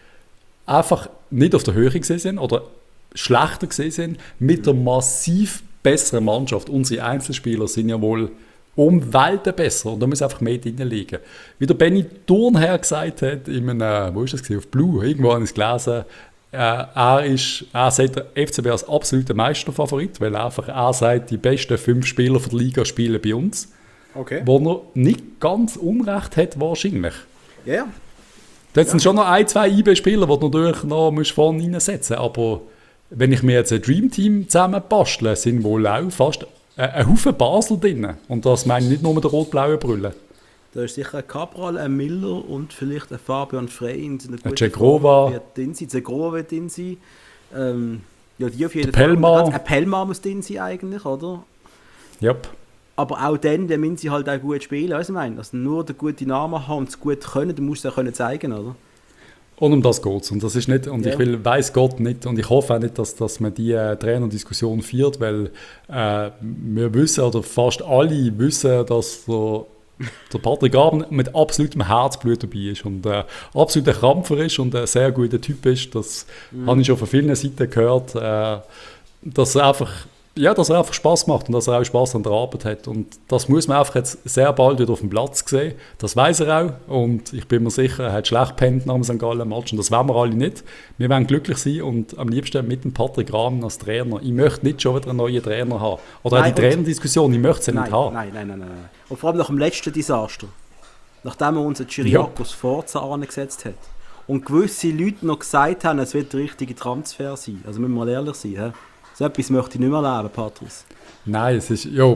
einfach nicht auf der Höhe gesehen sind oder schlechter gesehen sind, mit einer massiv besseren Mannschaft. Unsere Einzelspieler sind ja wohl um Welten besser und da muss einfach mehr drin liegen. Wie der Benny Thurnherr gesagt hat, in einem, wo ist das gewesen, auf Blue, irgendwo habe ich es gelesen, äh, er, ist, er sagt der F C B als absoluter Meisterfavorit, weil einfach er sagt, die besten fünf Spieler der Liga spielen bei uns. Okay. Wo er nicht ganz Unrecht hat wahrscheinlich. Ja, yeah. Da sind Ja. schon noch ein, zwei I B-Spieler, die du natürlich noch vorne reinsetzen musst. Aber wenn ich mir jetzt ein Dreamteam zusammen bastle, sind wohl auch fast ein, ein Haufen Basel drin. Und das meine ich nicht nur mit der rot-blauen Brille. Da ist sicher ein Cabral, ein Miller und vielleicht ein Fabian Frey in einer guten Cegrova. Form wird drin sein. Cegrova wird drin sein. Ähm, ja, die auf jeden Der Pelmar. Fall. Ein Pelmar muss drin sein eigentlich, oder? Yep. Aber auch dann, dann müssen sie halt auch gut spielen, weißt du, was ich meine? Also nur den guten Namen haben und es gut können, dann musst du es auch können zeigen, oder? Und um das geht es. Und das ist nicht, und Ja. ich will, weiss Gott nicht, und ich hoffe auch nicht, dass, dass man diese äh, Trainerdiskussion führt, weil äh, wir wissen, oder fast alle wissen, dass der, der Patrick Rahmen mit absolutem Herzblut dabei ist und äh, absoluter Krampfer ist und ein sehr guter Typ ist. Das mhm. habe ich schon von vielen Seiten gehört, äh, dass er einfach Ja, dass er einfach Spass macht und dass er auch Spass an der Arbeit hat. Und das muss man einfach jetzt sehr bald wieder auf dem Platz sehen. Das weiß er auch. Und ich bin mir sicher, er hat schlecht gepennt nach dem Sankt Gallen-Match. Und das wollen wir alle nicht. Wir wollen glücklich sein und am liebsten mit dem Patrick Rahmen als Trainer. Ich möchte nicht schon wieder einen neuen Trainer haben. Oder auch Nein, die Trainerdiskussion, ich möchte sie Nein, nicht haben. nein, nein, nein, nein, nein. Und vor allem nach dem letzten Desaster. Nachdem er uns Chiriakos Forza angesetzt hat. Und gewisse Leute noch gesagt haben, es wird der richtige Transfer sein. Also müssen wir mal ehrlich sein. He? So etwas möchte ich nicht mehr erleben, Patrice. Nein, es ist, ja,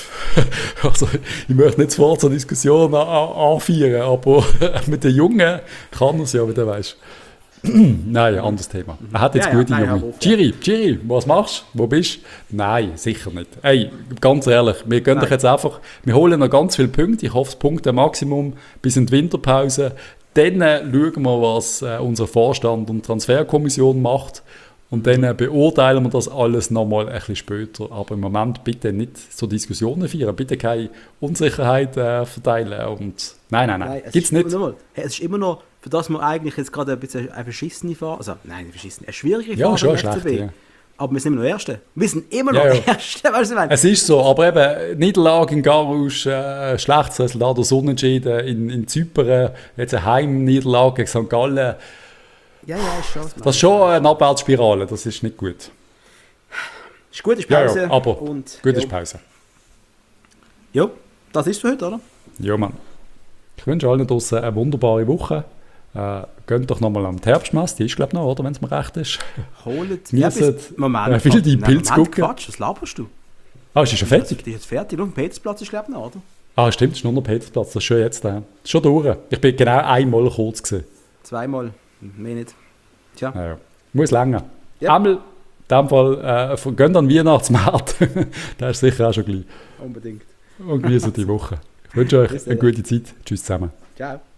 also ich möchte nicht sofort zur Diskussion anführen, aber mit den Jungen kann er es ja wieder, weißt du. Nein, anderes Thema. Er hat jetzt Ja, ja, gute nein, Junge. Herr Giri, Giri, was machst du? Wo bist du? Nein, sicher nicht. Ey, ganz ehrlich, wir gehen doch jetzt einfach, wir holen noch ganz viele Punkte, ich hoffe, das Punkte-Maximum bis in die Winterpause. Dann äh, schauen wir, was äh, unser Vorstand und Transferkommission macht. Und dann äh, beurteilen wir das alles nochmal ein bisschen später. Aber im Moment bitte nicht so Diskussionen führen, bitte keine Unsicherheit äh, verteilen. Und nein, nein, nein, Nein, gibt es nicht. Mal, es ist immer noch, für das wir eigentlich jetzt gerade ein bisschen eine verschissene Phase, also nein, eine verschissene, eine schwierige Ja, Phase schon im schlecht, F C B. ja. Aber wir sind immer noch Erste. Wir sind immer noch Ja, ja. Erste, weißt du, was ich meine? Es ist so, aber eben, Niederlage in Garus, äh, schlechtes Resultat oder Unentschieden in, in Zypern, jetzt eine Heimniederlage gegen Sankt Gallen. Ja, ja, ist schon. Das ist schon eine Abwärtsspirale, das ist nicht gut. Ist gut, ist Ja, Pause. ja, aber und, gut ist ja. Pause. Ja, das ist für heute, oder? Ja, Mann. Ich wünsche allen draussen eine wunderbare Woche. Äh, geht doch nochmal am Herbstmesse, die ist glaube ich noch, oder, wenn es mir recht ist. Holt. Wir Ja, sind- bis, Moment. äh, wieder die Nein, Pilz Moment, gucken. Quatsch, was laberst du? Ah, ist die schon fertig? Die ist jetzt fertig. Nur am Petersplatz ist glaube ich noch, oder? Ah, stimmt, es ist nur noch Petersplatz, das ist schon jetzt da. Das ist schon durch. Ich bin genau einmal kurz gewesen. Zweimal. Hm, Mehr nicht. Tja. Ja, ja. Muss länger. Ja. Einmal, in dem Fall, äh, gehen an den Weihnachtsmarkt. Der ist sicher auch schon gleich. Unbedingt. Und genießen die Woche. Ich wünsche euch Bis eine dann. gute Zeit. Tschüss zusammen. Ciao.